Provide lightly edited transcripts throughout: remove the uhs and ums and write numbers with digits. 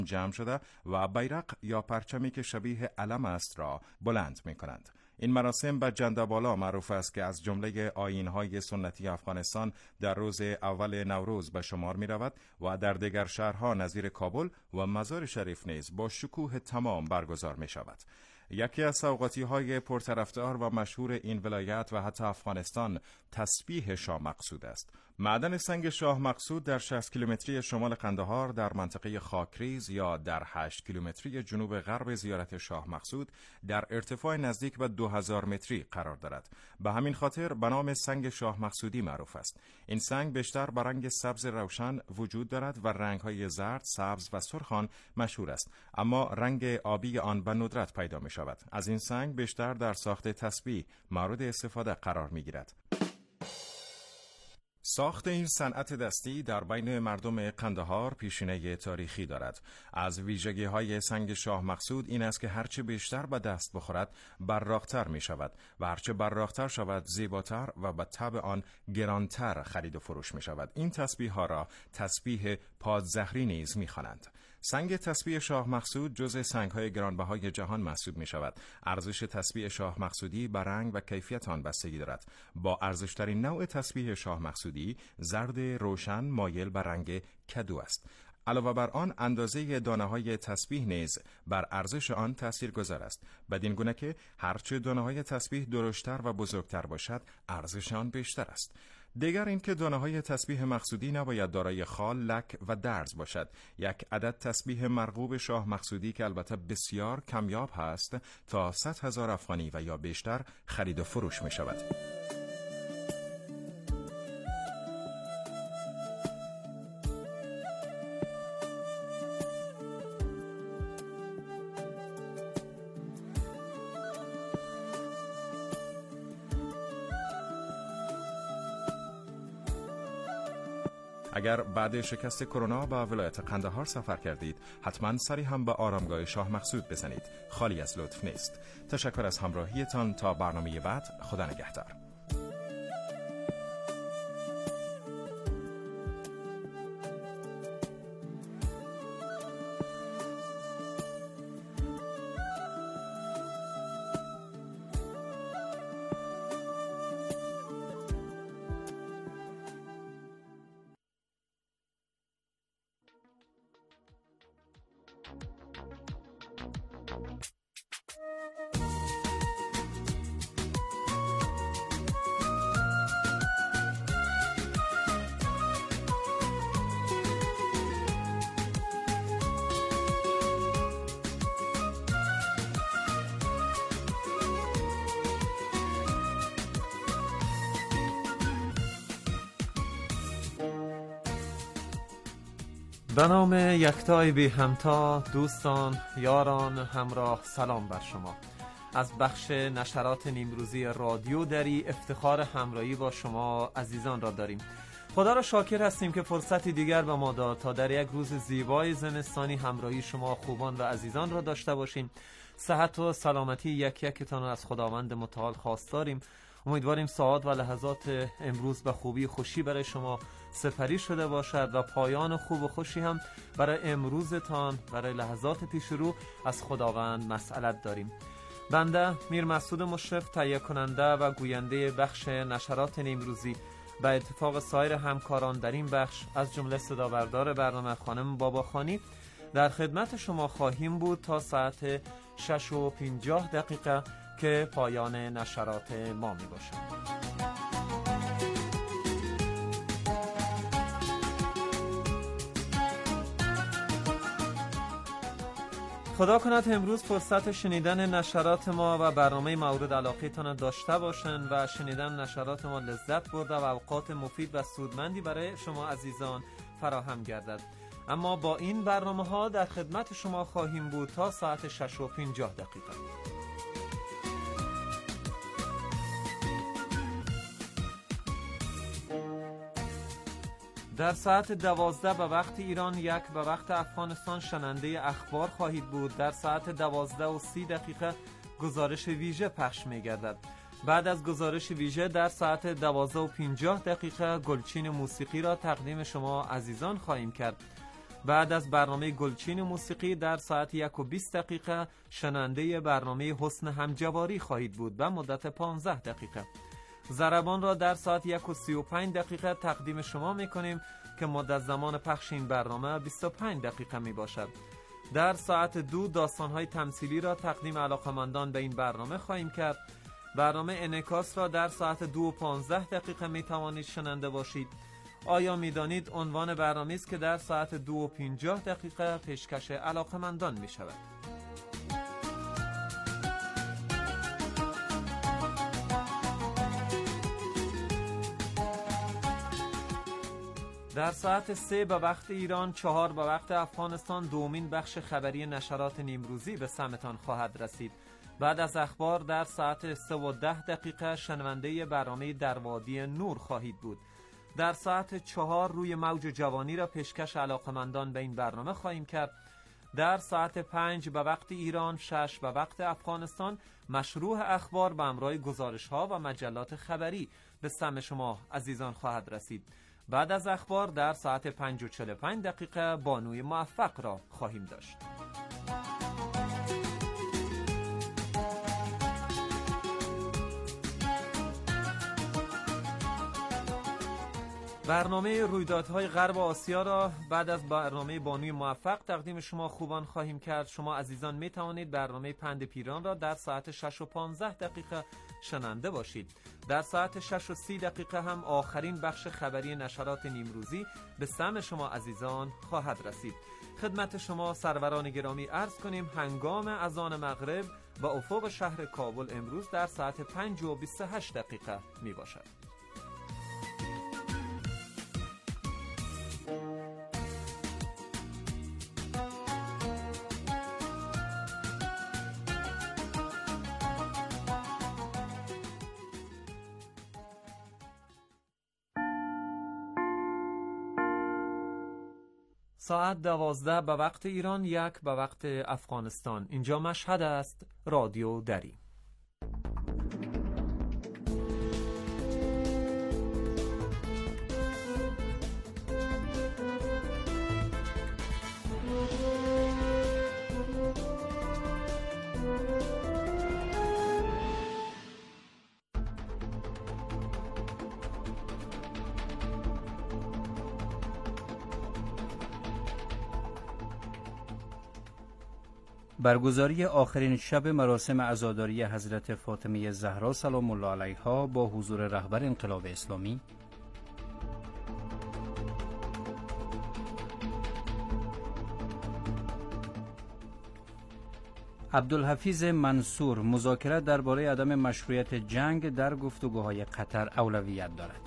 جمع شده و بیرق یا پرچمی که شبیه علم است را بلند می کنند. این مراسم به جنده‌بالا معروف است که از جمله آیین‌های سنتی افغانستان در روز اول نوروز به شمار می رود و در دیگر شهرها نظیر کابل و مزار شریف نیز با شکوه تمام برگزار می شود. یکی از سوغاتی‌های پرطرفدار و مشهور این ولایت و حتی افغانستان تسبیح شاه مقصود است. معدن سنگ شاه مقصود در 60 کیلومتری شمال قندهار در منطقه خاکریز یا در 8 کیلومتری جنوب غرب زیارت شاه مقصود در ارتفاع نزدیک به 2000 متری قرار دارد. به همین خاطر به نام سنگ شاه مقصودی معروف است. این سنگ بیشتر به رنگ سبز روشن وجود دارد و رنگ‌های زرد، سبز و سرخ آن مشهور است، اما رنگ آبی آن به ندرت پیدا می‌شود. از این سنگ بیشتر در ساخت تسبیح مورد استفاده قرار می‌گیرد. ساخت این صنعت دستی در بین مردم قندهار پیشینه تاریخی دارد. از ویژگی‌های سنگ شاه مقصود این است که هرچه بیشتر به دست بخورد براق‌تر می شود و هرچه براق‌تر شود زیباتر و به طبع آن گرانتر خرید و فروش می شود. این تسبیح ها را تسبیح پادزهری نیز می خوانند. سنگ تسبیح شاه مقصود جزء سنگ‌های گرانبهای جهان محسوب می شود. ارزش تسبیح شاه مقصودی به رنگ و کیفیت آن بستگی دارد. با ارزش‌ترین نوع تسبیح شاه مقصودی زرد روشن مایل به رنگ کدو است. علاوه بر آن اندازه دانه‌های تسبیح نیز بر ارزش آن تاثیرگذار است، بدین گونه که هرچه دانه‌های تسبیح درشتر و بزرگتر باشد ارزش آن بیشتر است. دیگر اینکه دانه‌های تسبیح مقصودی نباید دارای خال، لک و درز باشد. یک عدد تسبیح مرغوب شاه مقصودی که البته بسیار کمیاب هست تا 100,000 افغانی و یا بیشتر خرید و فروش می شود. اگر بعد شکست کرونا به ولایت قندهار سفر کردید، حتما سری هم به آرامگاه شاه مقصود بزنید. خالی از لطف نیست. تشکر از همراهیتان. تا برنامه بعد، خدا نگهدار. به نام یکتای بی همتا، دوستان، یاران، همراه، سلام بر شما. از بخش نشرات نیمروزی رادیو دری افتخار همراهی با شما عزیزان را داریم. خدا را شاکر هستیم که فرصتی دیگر به ما داد تا در یک روز زیبای زمستانی همراهی شما خوبان و عزیزان را داشته باشیم. صحت و سلامتی یک یکتان از خداوند متعال خواستاریم. امیدواریم ساعات و لحظات امروز به خوبی خوشی برای شما سپری شده باشد و پایان خوب و خوشی هم برای امروزتان، برای لحظات پیش رو از خداوند مسئلت داریم. بنده میر مسعود مشرف، تهیه کننده و گوینده بخش نشرات نیمروزی، به اتفاق سایر همکاران در این بخش از جمله صدابردار برنامه خانم باباخانی، در خدمت شما خواهیم بود تا ساعت 6:50 که پایان نشرات ما می باشد. خدا کند امروز فرصت شنیدن نشرات ما و برنامه مورد علاقه تان داشته باشند و شنیدن نشرات ما لذت برده و اوقات مفید و سودمندی برای شما عزیزان فراهم گردد. اما با این برنامه ها در خدمت شما خواهیم بود تا ساعت 6:50. در ساعت 12 به وقت ایران، 1 به وقت افغانستان شنونده اخبار خواهید بود. در ساعت 12:30 گزارش ویژه پخش می گردد. بعد از گزارش ویژه در ساعت 12:50 گلچین موسیقی را تقدیم شما عزیزان خواهیم کرد. بعد از برنامه گلچین موسیقی در ساعت 1:20 شنونده برنامه حسن همجواری خواهید بود به مدت 15 دقیقه. ضربان را در ساعت 1:35 تقدیم شما میکنیم که مدت زمان پخش این برنامه 25 دقیقه می باشد. در ساعت 2 داستان‌های تمثیلی را تقدیم علاقه‌مندان به این برنامه خواهیم کرد. برنامه انعکاس را در ساعت 2:15 می توانید شنونده باشید. آیا می دانید عنوان برنامه است که در ساعت 2:50 پیشکش علاقه‌مندان می شود. در ساعت 3 به وقت ایران، 4 به وقت افغانستان دومین بخش خبری نشرات نیمروزی به سمتان خواهد رسید. بعد از اخبار در ساعت 3:10 شنونده برنامه در وادی نور خواهید بود. در ساعت 4 روی موج جوانی را پیشکش علاقه‌مندان به این برنامه خواهیم کرد. در ساعت 5 به وقت ایران، 6 به وقت افغانستان مشروع اخبار به همراه گزارش‌ها و مجلات خبری به سمع شما عزیزان خواهد رسید. بعد از اخبار در ساعت 5:45 بانوی موفق را خواهیم داشت. برنامه رویدادهای غرب آسیا را بعد از برنامه بانوی موفق تقدیم شما خوبان خواهیم کرد. شما عزیزان می توانید برنامه پند پیران را در ساعت 6:15 شنونده باشید. در ساعت 6:30 هم آخرین بخش خبری نشرات نیمروزی به سمع شما عزیزان خواهد رسید. خدمت شما سروران گرامی عرض کنیم هنگام اذان مغرب به افق شهر کابل امروز در ساعت 5:28 می باشد. ساعت 12 به وقت ایران، 1 به وقت افغانستان. اینجا مشهد است، رادیو دری. برگزاری آخرین شب مراسم عزاداری حضرت فاطمه زهرا سلام الله علیها با حضور رهبر انقلاب اسلامی، عبدالحفیظ منصور مذاکره درباره عدم مشروعیت جنگ در گفتگوهای قطر اولویت دارد.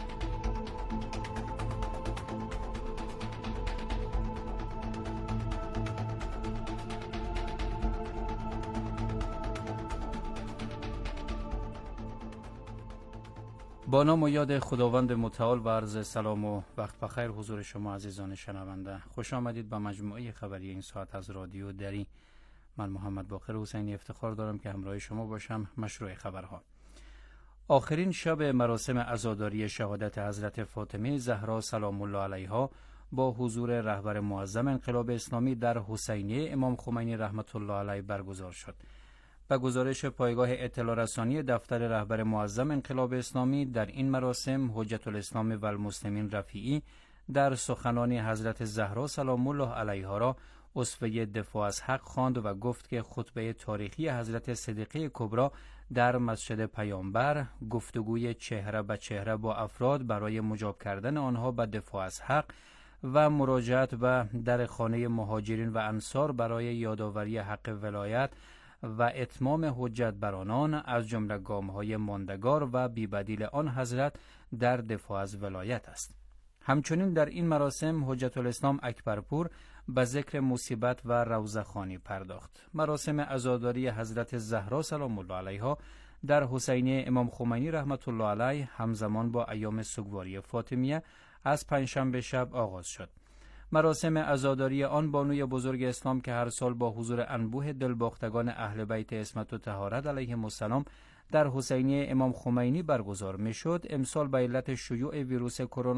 با نام و یاد خداوند متعال و عرض سلام و وقت بخیر حضور شما عزیزان شنونده. خوش آمدید به مجموعه خبری این ساعت از رادیو دری. من محمد باقر حسینی افتخار دارم که همراه شما باشم. مشروع خبرها: آخرین شب مراسم عزاداری شهادت حضرت فاطمه زهرا سلام الله علیها با حضور رهبر معظم انقلاب اسلامی در حسینیه امام خمینی رحمت الله علیه برگزار شد. به گزارش پایگاه اطلاع رسانی دفتر رهبر معظم انقلاب اسلامی، در این مراسم حجت الاسلام و المسلمین رفیعی در سخنان حضرت زهرا سلام الله علیها را اسوه دفاع از حق خواند و گفت که خطبه تاریخی حضرت صدیقه کبری در مسجد پیامبر گفتگوی چهره به چهره با افراد برای مجاب کردن آنها به دفاع از حق و مراجعت به در خانه مهاجرین و انصار برای یادآوری حق ولایت و اتمام حجت بر آنان از جمله گام‌های ماندگار و بی‌بدیل آن حضرت در دفاع از ولایت است. همچنین در این مراسم حجت الاسلام اکبرپور به ذکر مصیبت و روضه‌خوانی پرداخت. مراسم عزاداری حضرت زهرا سلام الله علیها در حسینیه امام خمینی رحمت الله علیه همزمان با ایام سوگواری فاطمیه از پنجشنبه شب آغاز شد. مراسم عزاداری آن بانوی بزرگ اسلام که هر سال با حضور انبوه دلباختگان اهل بیت عصمت و طهارت علیهم السلام در حسینیه امام خمینی برگزار میشد، امسال به علت شیوع ویروس کرونا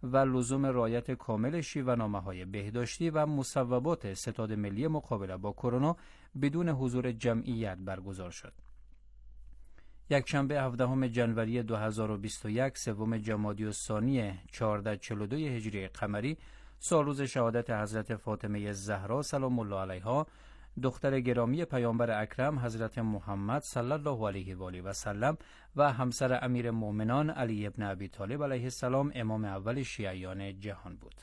و لزوم رعایت کامل شیوه‌نامه‌های بهداشتی و مصوبات ستاد ملی مقابله با کرونا بدون حضور جمعیت برگزار شد. یکشنبه 17 ژانویه 2021 سوم جمادی الثانی 1442 هجری قمری، سالروز شهادت حضرت فاطمه زهرا سلام الله علیها، دختر گرامی پیامبر اکرم حضرت محمد صلی الله علیه و آله و سلم و همسر امیر مومنان علی ابن ابی طالب علیه السلام، امام اول شیعیان جهان بود.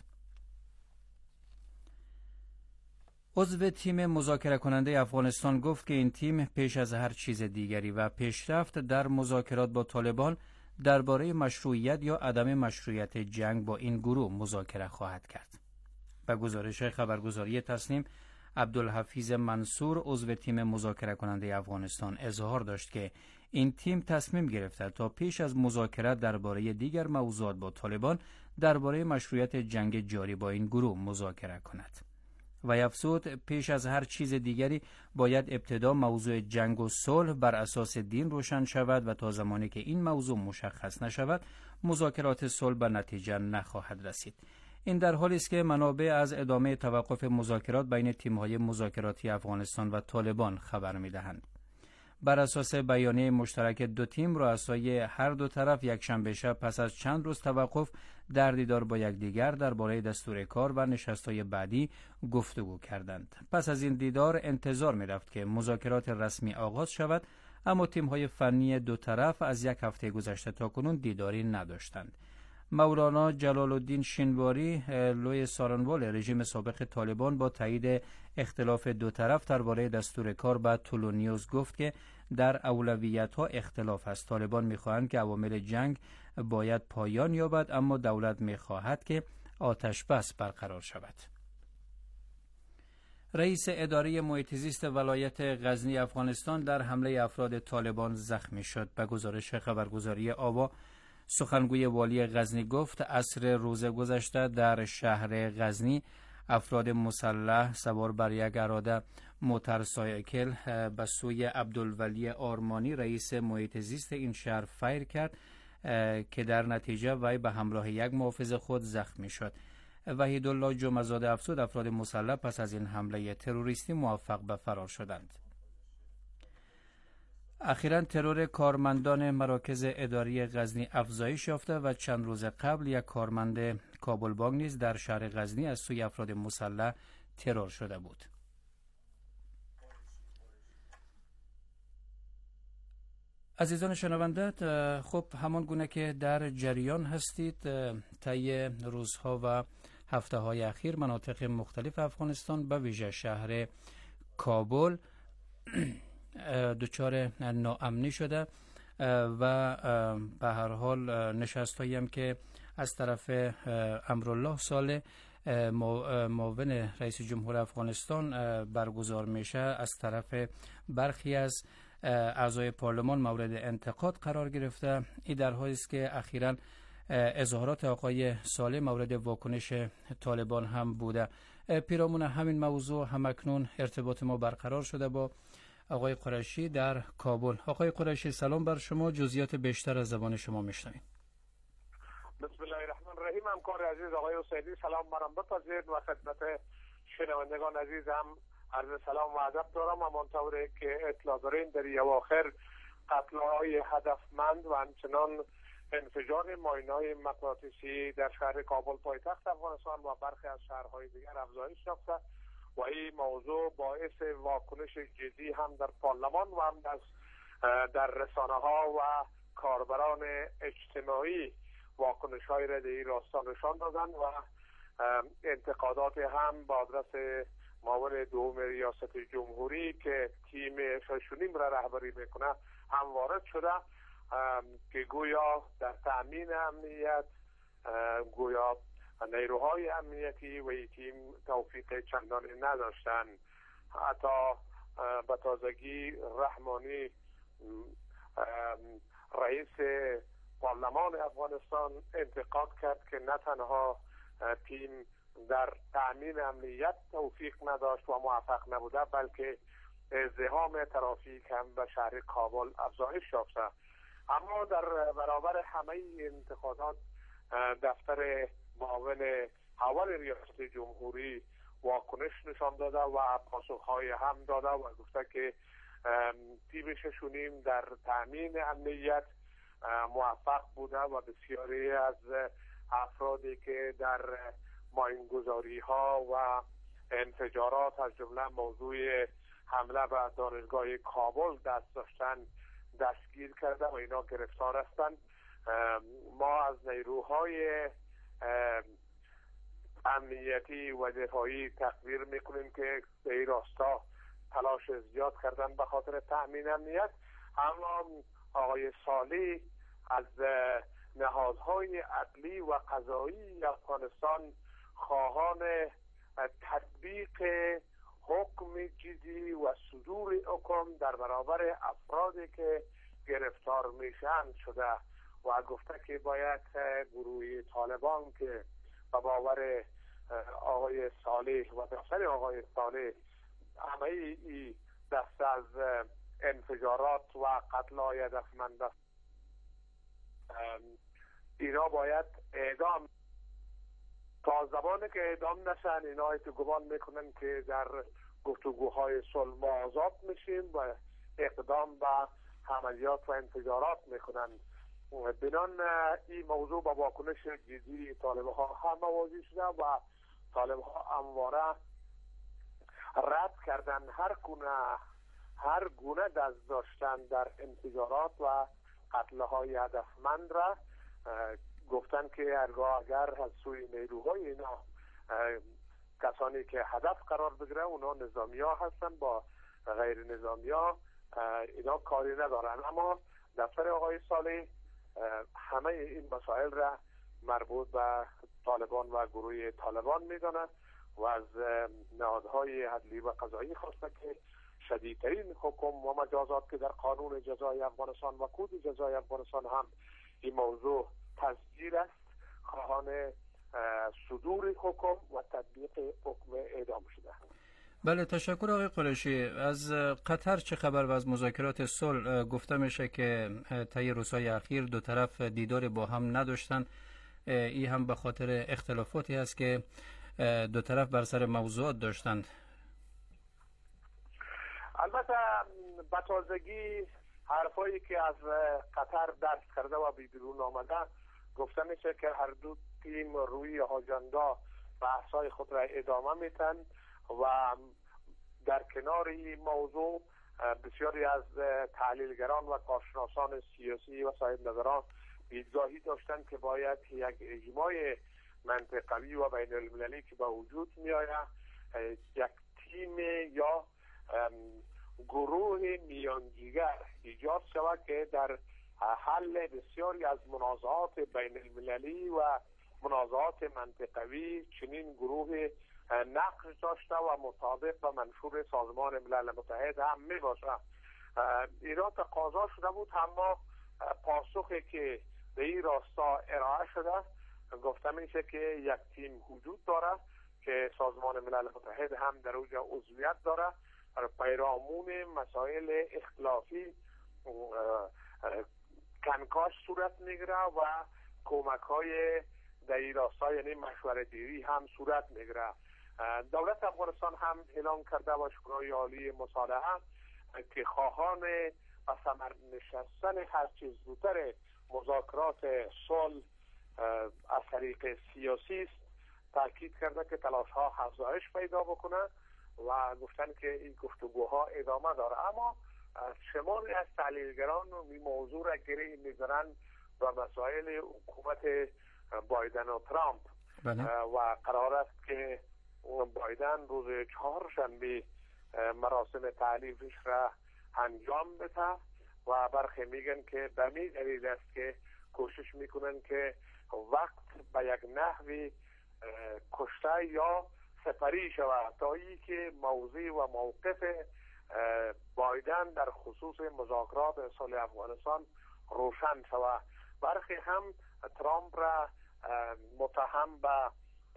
عضو تیم مذاکره کننده افغانستان گفت که این تیم پیش از هر چیز دیگری و پیشرفت در مذاکرات با طالبان درباره مشروعیت یا عدم مشروعیت جنگ با این گروه مذاکره خواهد کرد. به گزارش خبرگزاری تسنیم، عبدالحفیظ منصور عضو تیم مذاکره کننده افغانستان اظهار داشت که این تیم تصمیم گرفته تا پیش از مذاکرات درباره دیگر موضوعات با طالبان درباره مشروعیت جنگ جاری با این گروه مذاکره کند. و افزود پیش از هر چیز دیگری باید ابتدا موضوع جنگ و صلح بر اساس دین روشن شود و تا زمانی که این موضوع مشخص نشود مذاکرات صلح به نتیجه نخواهد رسید. این در حالی است که منابع از ادامه توقف مذاکرات بین تیم‌های مذاکراتی افغانستان و طالبان خبر می‌دهند. بر اساس بیانیه مشترک دو تیم، رؤسای هر دو طرف یکشنبه شب پس از چند روز توقف در دیدار با یکدیگر درباره دستور کار و نشست‌های بعدی گفتگو کردند. پس از این دیدار انتظار می‌رفت که مذاکرات رسمی آغاز شود، اما تیم‌های فنی دو طرف از یک هفته گذشته تاکنون دیداری نداشتند. مولانا جلال الدین شینواری، لوی سارنوال رژیم سابق طالبان، با تایید اختلاف دو طرف درباره دستور کار به تولونیوز گفت که در اولویت‌ها اختلاف است. طالبان می‌خواهند که عوامل جنگ باید پایان یابد، اما دولت می‌خواهد که آتش بس برقرار شود. رئیس اداره محیط زیست ولایت غزنی افغانستان در حمله افراد طالبان زخمی شد. به گزارش خبرگزاری آوا، سخنگوی والی غزنی گفت عصر روز گذشته در شهر غزنی افراد مسلح سوار بر یک اراده موتورسایکل به سوی عبدالولی آرمانی رئیس محیط زیست این شهر فیر کرد که در نتیجه وی به همراه یک محافظ خود زخمی شد. وحیدالله جمعه‌زاده افزود افراد مسلح پس از این حمله تروریستی موفق به فرار شدند. اخیراً ترور کارمندان مراکز اداری غزنی افزایش یافته و چند روز قبل یک کارمند کابل بانک نیز در شهر غزنی از سوی افراد مسلح ترور شده بود. عزیزان شنونده، خب همان گونه که در جریان هستید، طی روزها و هفته‌های اخیر مناطق مختلف افغانستان به ویژه شهر کابل دچار ناامنی شده و به هر حال نشست‌هایی هم که از طرف امرالله صالح معاون رئیس جمهور افغانستان برگزار میشه از طرف برخی از اعضای پارلمان مورد انتقاد قرار گرفته. این در حالی است که اخیراً اظهارات آقای صالح مورد واکنش طالبان هم بوده. پیرامون همین موضوع همکنون ارتباط ما برقرار شده با آقای قریشی در کابل. آقای قریشی سلام بر شما، جزئیات بیشتر از زبان شما میشنویم. بسم الله الرحمن الرحیم. همکار عزیز آقای حسینی سلام برام بپذیرید و خدمت شنوندگان عزیزم عرض سلام و ادب دارم. همانطوری که اطلاع دارین در اواخر قتل‌های هدفمند و همچنان انفجار ماین‌های مغناطیسی در شهر کابل پایتخت افغانستان و برخی از شهرهای دیگر افزایش یافته و این موضوع باعث واکنش جدی هم در پارلمان و هم در رسانه‌ها و کاربران اجتماعی واکنش‌های را در این راستا نشان دادند و انتقادات هم با آدرس معاون دوم ریاست جمهوری که تیم 6.5 را رهبری میکنه هم وارد شده که گویا در تأمین امنیت گویا نیروهای امنیتی و این تیم توفیق چندانی نداشتند. حتی به تازگی رحمانی رئیس پارلمان افغانستان انتقاد کرد که نه تنها تیم در تأمین امنیت توفیق نداشت و موفق نبوده بلکه ازدحام ترافیک هم به شهر کابل افزایش یافته. اما در برابر همه انتقادات دفتر معاون اول ریاست جمهوری واکنش نشان داده و پاسخهای هم داده و گفته که تیم 6.5 در تامین امنیت موفق بوده و بسیاری از افرادی که در ماینگذاری ها و انفجارات از جمله موضوع حمله به دانشگاه کابل دست داشتن دستگیر کرده و اینا گرفتار هستند. ما از نیروهای امنیتی و دفاعی تقدیر میکنیم که به این راستا تلاش زیاد کردن به خاطر تأمین امنیت، اما آقای صالح از نهادهای عدلی و قضایی افغانستان خواهان تطبیق حکم جدی و صدور حکم در برابر افرادی که گرفتار میشن شده و گفته که باید گروه طالبان که به باور آقای صالح و دفتر آقای صالح همه ای دست از انفجارات و قتل هدفمند است، اینا باید اعدام. تا زمانی که اعدام نشن اینا که گمان میکنن که در گفتگوهای صلح آزاد میشیم و اقدام به عملیات و انفجارات میکنن. بنان این موضوع با واکنش جدی طالب ها هم مواجه شده و طالب ها همواره رد کردن هر گونه دست داشتن در انفجارات و قتل های هدفمند را. گفتن که هرگاه اگر از سوی نیروهای اینا کسانی که هدف قرار بگیره اونا نظامی ها هستن، با غیر نظامی ها اینا کاری ندارن. اما دفتر آقای صالح همه این مسائل را مربوط به طالبان و گروه طالبان میدانند و از نهادهای عدلی و قضایی خواسته که شدیدترین حکم و مجازات که در قانون جزای افغانستان و کد جزای افغانستان هم این موضوع تسجیل است، خواهان صدور حکم و تطبیق حکم اعدام شده. بله، تشکر آقای قریشی. از قطر چه خبر و از مذاکرات صلح؟ گفته میشه که طی روزهای اخیر دو طرف دیدار با هم نداشتن. این هم به خاطر اختلافاتی است که دو طرف بر سر موضوعات داشتند. البته به تازگی حرفایی که از قطر دست کرده و بیرون آمده گفته میشه که هر دو تیم روی آژاندا بحث‌های خود را ادامه میتن و در کنار این موضوع بسیاری از تحلیلگران و کارشناسان سیاسی و صاحب نظران دیدگاهی داشتند که باید یک اجماع منطقوی و بین المللی که به وجود می آید یک تیم یا گروه میانجیگر ایجاد شود که در حل بسیاری از منازعات بین المللی و منازعات منطقوی چنین گروه نقش داشته و مطابق و منشور سازمان ملل متحد هم می باشه. ایران تقاضا شده بود، اما پاسخی که به این راستا ارائه شده گفته میشه که یک تیم وجود داره که سازمان ملل متحد هم در اوجا عضویت داره، پیرامون مسائل اختلافی کنکاش صورت میگیره و کمک های در این راستا یعنی مشورت گیری هم صورت میگیره. دولت افغانستان هم اعلام کرده و شورای عالی مصالحه که خواهان و ثمر نشستن هر چیز زودتر مذاکرات صلح از طریق سیاسی است. تاکید کرده که تلاش ها افزایش پیدا بکنه و گفتن که این گفتگوها ادامه داره. اما شماری از تحلیلگران این موضوع را گره می‌ذارن و مسائل حکومت بایدن و ترامپ و قرار است که بایدن روز چهارشنبه مراسم تعلیفش را انجام بده و برخی میگن که به می دلیل است که کوشش میکنن که وقت به یک نحوی کشته یا سپری شود تا ای که موضوع و موقف بایدن در خصوص مذاکرات صلح افغانستان روشن شود. برخی هم ترامپ را متهم به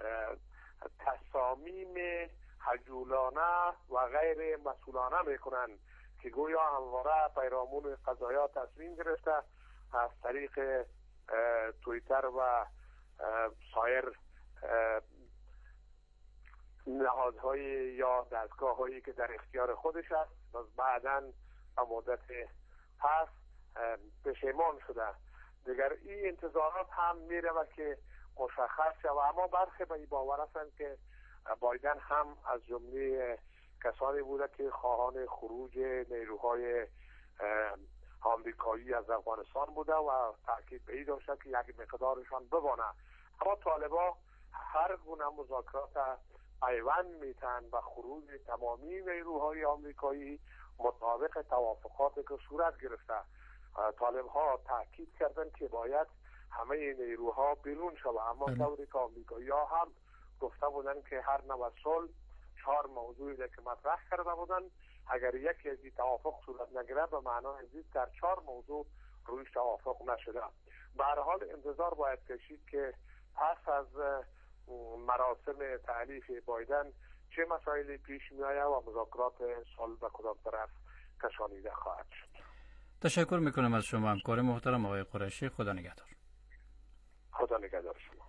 تصامیم هجولانه و غیر مسئولانه میکنن که گویا همواره پیرامون قضایا تصمیم گرفته از طریق توییتر و سایر نهادهای یا دستگاه هایی که در اختیار خودش است و بعداً به مدت پس پشیمان شده. دیگر این انتظارات هم میره که مشخص شد، اما برخی به این باور هستند که بایدن هم از جمله کسانی بوده که خواهان خروج نیروهای آمریکایی از افغانستان بوده و تاکید به این داشته که یک مقدارشان بمانه. اما طالبان هر گونه مذاکرات پیوند میتن و خروج تمامی نیروهای آمریکایی مطابق توافقاتی که صورت گرفته. طالب ها تاکید کردن که باید همه نیروها بیرون شود، اما طوری که آمریکایی ها هم گفته بودن که هر نوع صلح 4 موضوعی که مطرح کرده بودن، اگر یکی از این توافق صورت نگیره به معنای زید در 4 موضوع رویش توافق نشده. به هر حال انتظار باید کشید که پس از مراسم تعلیف بایدن چه مسائلی پیش می آید و مذاکرات صلح به کدام طرف کشانیده خواهد شد. تشکر میکنم از شما همکار محترم آقای قریشی. خدا نگهدار. خدا نگهدار شما.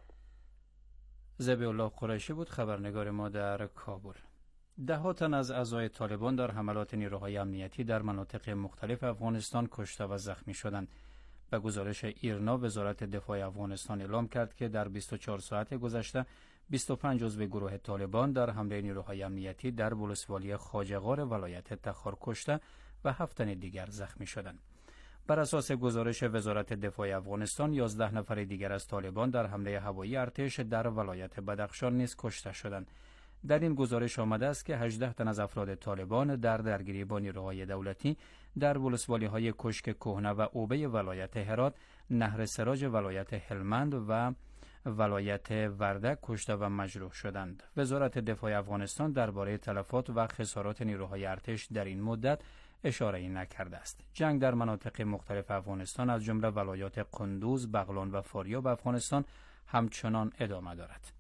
ذبیح الله قریشی بود خبرنگار ما در کابل. 10 تن از اعضای طالبان در حملات نیروهای امنیتی در مناطق مختلف افغانستان کشته و زخمی شدند. به گزارش ایرنا، وزارت دفاع افغانستان اعلام کرد که در 24 ساعت گذشته 25 عضو گروه طالبان در حمله نیروهای امنیتی در ولسوالی خواجه‌غار ولایت تخار کشته و 7 تن دیگر زخمی شدند. بر اساس گزارش وزارت دفاع افغانستان 11 نفر دیگر از طالبان در حمله هوایی ارتش در ولایت بدخشان نیز کشته شدند. در این گزارش آمده است که 18 تن از افراد طالبان در درگیری با نیروهای دولتی در ولسوالی‌های کشک کهنه و اوبه ولایت هرات، نهر سراج ولایت هلمند و ولایت وردک کشته و مجروح شدند. وزارت دفاع افغانستان درباره تلفات و خسارات نیروهای ارتش در این مدت اشاره‌ای نکرده است. جنگ در مناطق مختلف افغانستان از جمله ولایات قندوز، بغلان و فاریاب افغانستان همچنان ادامه دارد.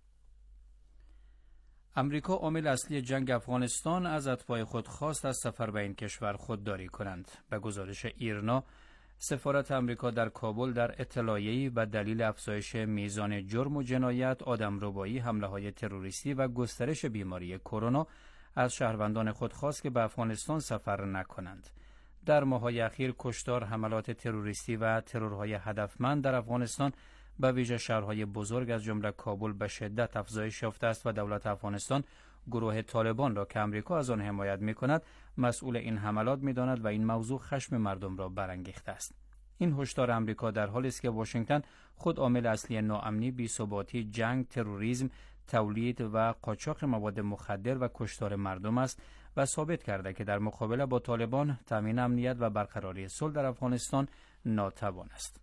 امریکا عامل اصلی جنگ افغانستان از اتباع خود خواست از سفر به این کشور خودداری کنند. به گزارش ایرنا، سفارت امریکا در کابل در اطلاعیه‌ای به دلیل افزایش میزان جرم و جنایت، آدمربایی، حمله‌های تروریستی و گسترش بیماری کرونا از شهروندان خود خواست که به افغانستان سفر نکنند. در ماه‌های اخیر کشتار، حملات تروریستی و ترورهای هدفمند در افغانستان به ویژه شهرهای بزرگ از جمله کابل به شدت افزایش یافته است و دولت افغانستان گروه طالبان را که امریکا از آن حمایت می‌کند مسئول این حملات می‌داند و این موضوع خشم مردم را برانگیخته است. این هشدار امریکا در حالی است که واشنگتن خود عامل اصلی ناامنی، بی‌ثباتی، جنگ، تروریسم، تولید و قاچاق مواد مخدر و کشتار مردم است و ثابت کرده که در مقابله با طالبان تامین امنیت و برقراری صلح در افغانستان ناتوان است.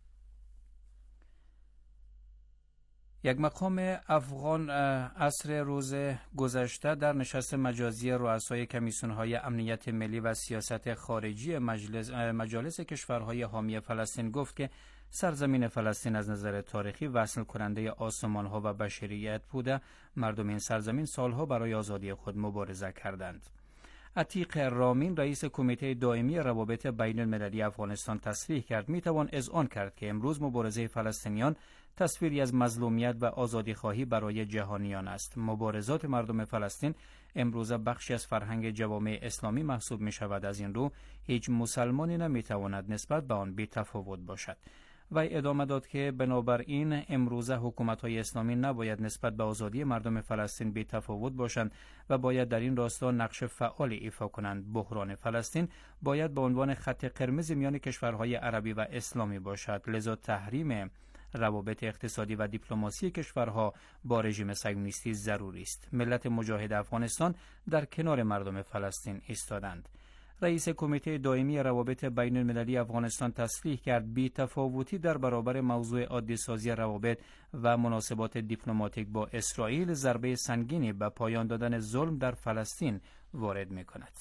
یک مقام افغان عصر روز گذشته در نشست مجازی رؤسای کمیسیون‌های امنیت ملی و سیاست خارجی مجالس کشورهای حامی فلسطین گفت که سرزمین فلسطین از نظر تاریخی وصل کننده آسمان‌ها و بشریت بوده. مردم این سرزمین سالها برای آزادی خود مبارزه کردند. عتیق رامین، رئیس کمیته دائمی روابط بین المللی افغانستان تصریح کرد میتوان اذعان کرد که امروز مبارزه فلسطینیان تصویری از مظلومیت و آزادیخواهی برای جهانیان است. مبارزات مردم فلسطین امروز بخشی از فرهنگ جوامع اسلامی محسوب می شود. از این رو هیچ مسلمانی نمیتواند نسبت به آن بی تفاوت باشد. و ادامه داد که بنابراین امروزه حکومت‌های اسلامی نباید نسبت به آزادی مردم فلسطین بی تفاوت باشند و باید در این راستا نقش فعالی ایفا کنند. بحران فلسطین باید به عنوان خط قرمز میان کشورهای عربی و اسلامی باشد. لذا تحریم روابط اقتصادی و دیپلماسی کشورها با رژیم صهیونیستی ضروری است. ملت مجاهد افغانستان در کنار مردم فلسطین ایستادند. رئیس کمیته دائمی روابط بین المللی افغانستان تصریح کرد بی تفاوتی در برابر موضوع عادی سازی روابط و مناسبات دیپلماتیک با اسرائیل ضربه سنگینی به پایان دادن ظلم در فلسطین وارد می کند.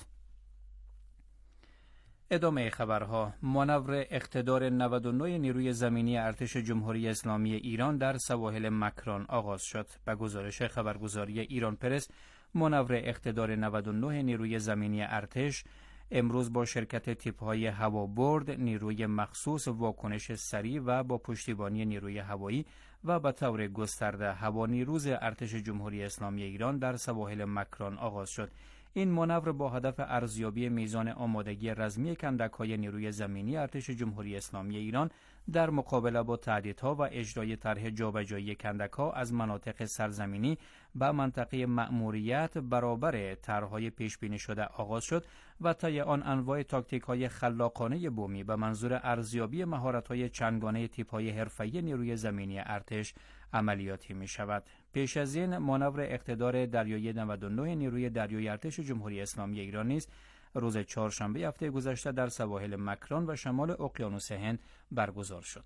ادامه خبرها. مانور اقتدار 99 نیروی زمینی ارتش جمهوری اسلامی ایران در سواحل مکران آغاز شد. به گزارش خبرگزاری ایران پرس، مانور اقتدار 99 نیروی زمینی ارتش امروز با شرکت تیپ‌های هوابرد، نیروی مخصوص واکنش سریع و با پشتیبانی نیروی هوایی و به طور گسترده هوانیروز ارتش جمهوری اسلامی ایران در سواحل مکران آغاز شد. این مانور با هدف ارزیابی میزان آمادگی رزمی کندک‌های نیروی زمینی ارتش جمهوری اسلامی ایران در مقابله با تهدیدها و اجرای طرح جابجایی کندک‌ها از مناطق سرزمینی به منطقه مأموریت برابر طرح‌های پیش‌بینی شده آغاز شد و طی آن انواع تاکتیک‌های خلاقانه بومی به منظور ارزیابی مهارت‌های چندگانه تیپ‌های حرفه‌ای نیروی زمینی ارتش عملیاتی می‌شود. پیش از این مانور اقتدار دریایی 99 نیروی دریایی ارتش جمهوری اسلامی ایران نیز روز چهارشنبه هفته گذشته در سواحل مکران و شمال اقیانوس هند برگزار شد.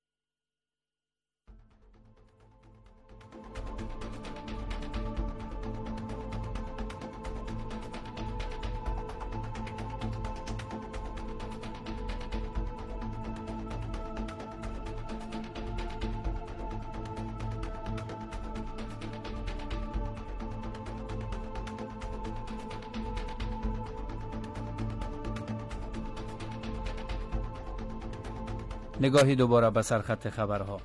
نگاهی دوباره به سرخط خبرها.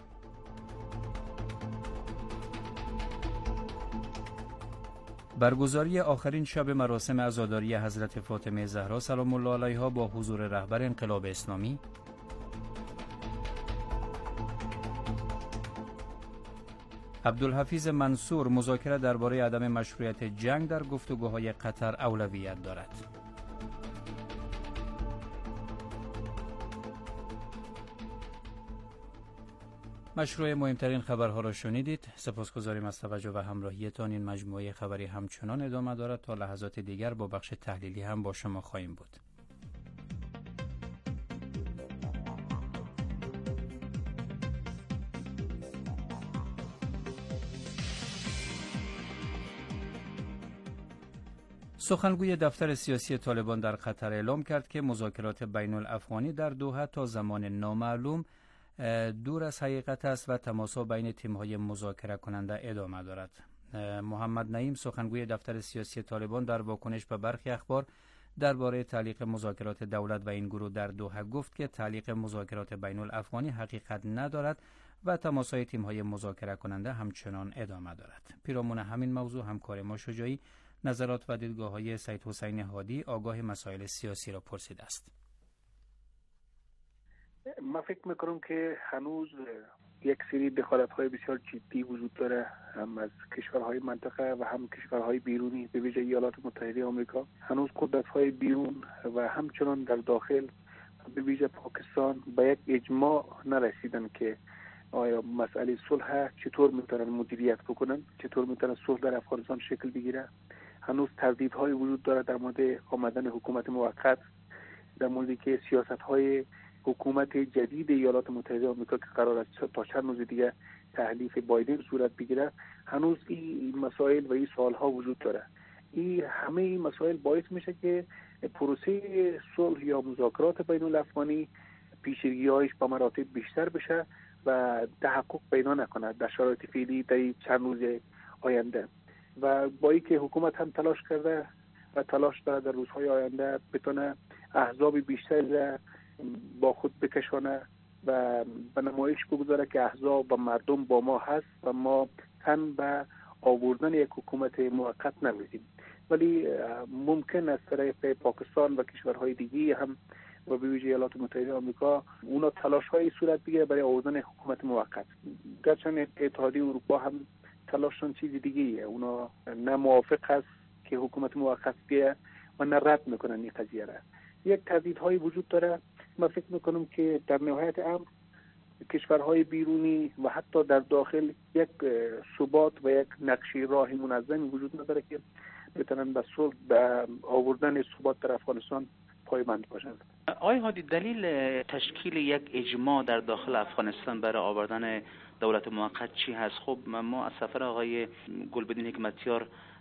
برگزاری آخرین شب مراسم عزاداری حضرت فاطمه زهرا سلام الله علیها با حضور رهبر انقلاب اسلامی. عبدالحفیظ منصور مذاکره درباره عدم مشروعیت جنگ در گفتگوهای قطر اولویت دارد. مشروع مهمترین خبرها را شنیدید. سپاسگزاریم از توجه و همراهیتان. این مجموعه خبری همچنان ادامه دارد. تا لحظات دیگر با بخش تحلیلی هم با شما خواهیم بود. سخنگوی دفتر سیاسی طالبان در قطر اعلام کرد که مذاکرات بین الافغانی در دوحه تا زمان نامعلوم دور از حقیقت است و تماس‌ها بین تیم‌های مذاکره کننده ادامه دارد. محمد نعیم سخنگوی دفتر سیاسی طالبان در واکنش به برخی اخبار درباره تعلیق مذاکرات دولت و این گروه در دوحه گفت که تعلیق مذاکرات بین الافغانی حقیقت ندارد و تماس‌های تیم‌های مذاکره کننده همچنان ادامه دارد. پیرامون همین موضوع همکار ما شجاعی نظرات و دیدگاه‌های سید حسین هادی آگاه مسائل سیاسی را پرسیده است. من فکر میکنم که هنوز یک سری دخالت‌های بسیار جدی وجود داره، هم از کشورهای منطقه و هم کشورهای بیرونی به ویژه ایالات متحده آمریکا. هنوز قدرت‌های بیرون و همچنان در داخل به ویژه پاکستان به یک اجماع نرسیدن که آیا مسئله صلح چطور میتونن مدیریت بکنن، چطور میتونن صلح در افغانستان شکل بگیره. هنوز تردیدهای وجود داره در مورد آمدن حکومت موقت، در موردی که سیاست‌های حکومت جدید ایالات متحده آمریکا که قرار است تا چند روز دیگه تحلیف بایدن صورت بگیره. هنوز این مسائل و این سوال‌ها وجود داره. این همه این مسائل باعث میشه که پروسه صلح یا مذاکرات بین الافغانی پیشگی‌هایش به مراتب بیشتر بشه و تحقق پیدا نکنه در شرایط فعلی در چند روز آینده. و با اینکه حکومت هم تلاش کرده و تلاش داره در روزهای آینده بتونه احزاب بیشتر با خود بکشانه و به نمایش بگذاره که احزاب و مردم با ما هست و ما تن به آوردن یک حکومت موقت نمیدیم. ولی ممکن است طرف پاکستان و کشورهای دیگه هم و به ویژه ایالات متحده آمریکا اونا تلاش‌های صورت بگیره برای آوردن حکومت موقت. گرچه اتحادیه اروپا هم تلاششون چیز دیگه، اونا نه موافق هست که حکومت موقت بیه و نه رد میکنن این قضیه را. یک تهدیدهای وجود داره. من فکر میکنم که در نهایت امر کشورهای بیرونی و حتی در داخل یک ثبات و یک نقشه راه منظمی وجود نداره که بتونن به صلح به آوردن ثبات در افغانستان پایبند باشند. آقای هادی، دلیل تشکیل یک اجماع در داخل افغانستان برای آوردن دولت موقت چی هست؟ خب ما از سفر آقای گلبدین حکمتیار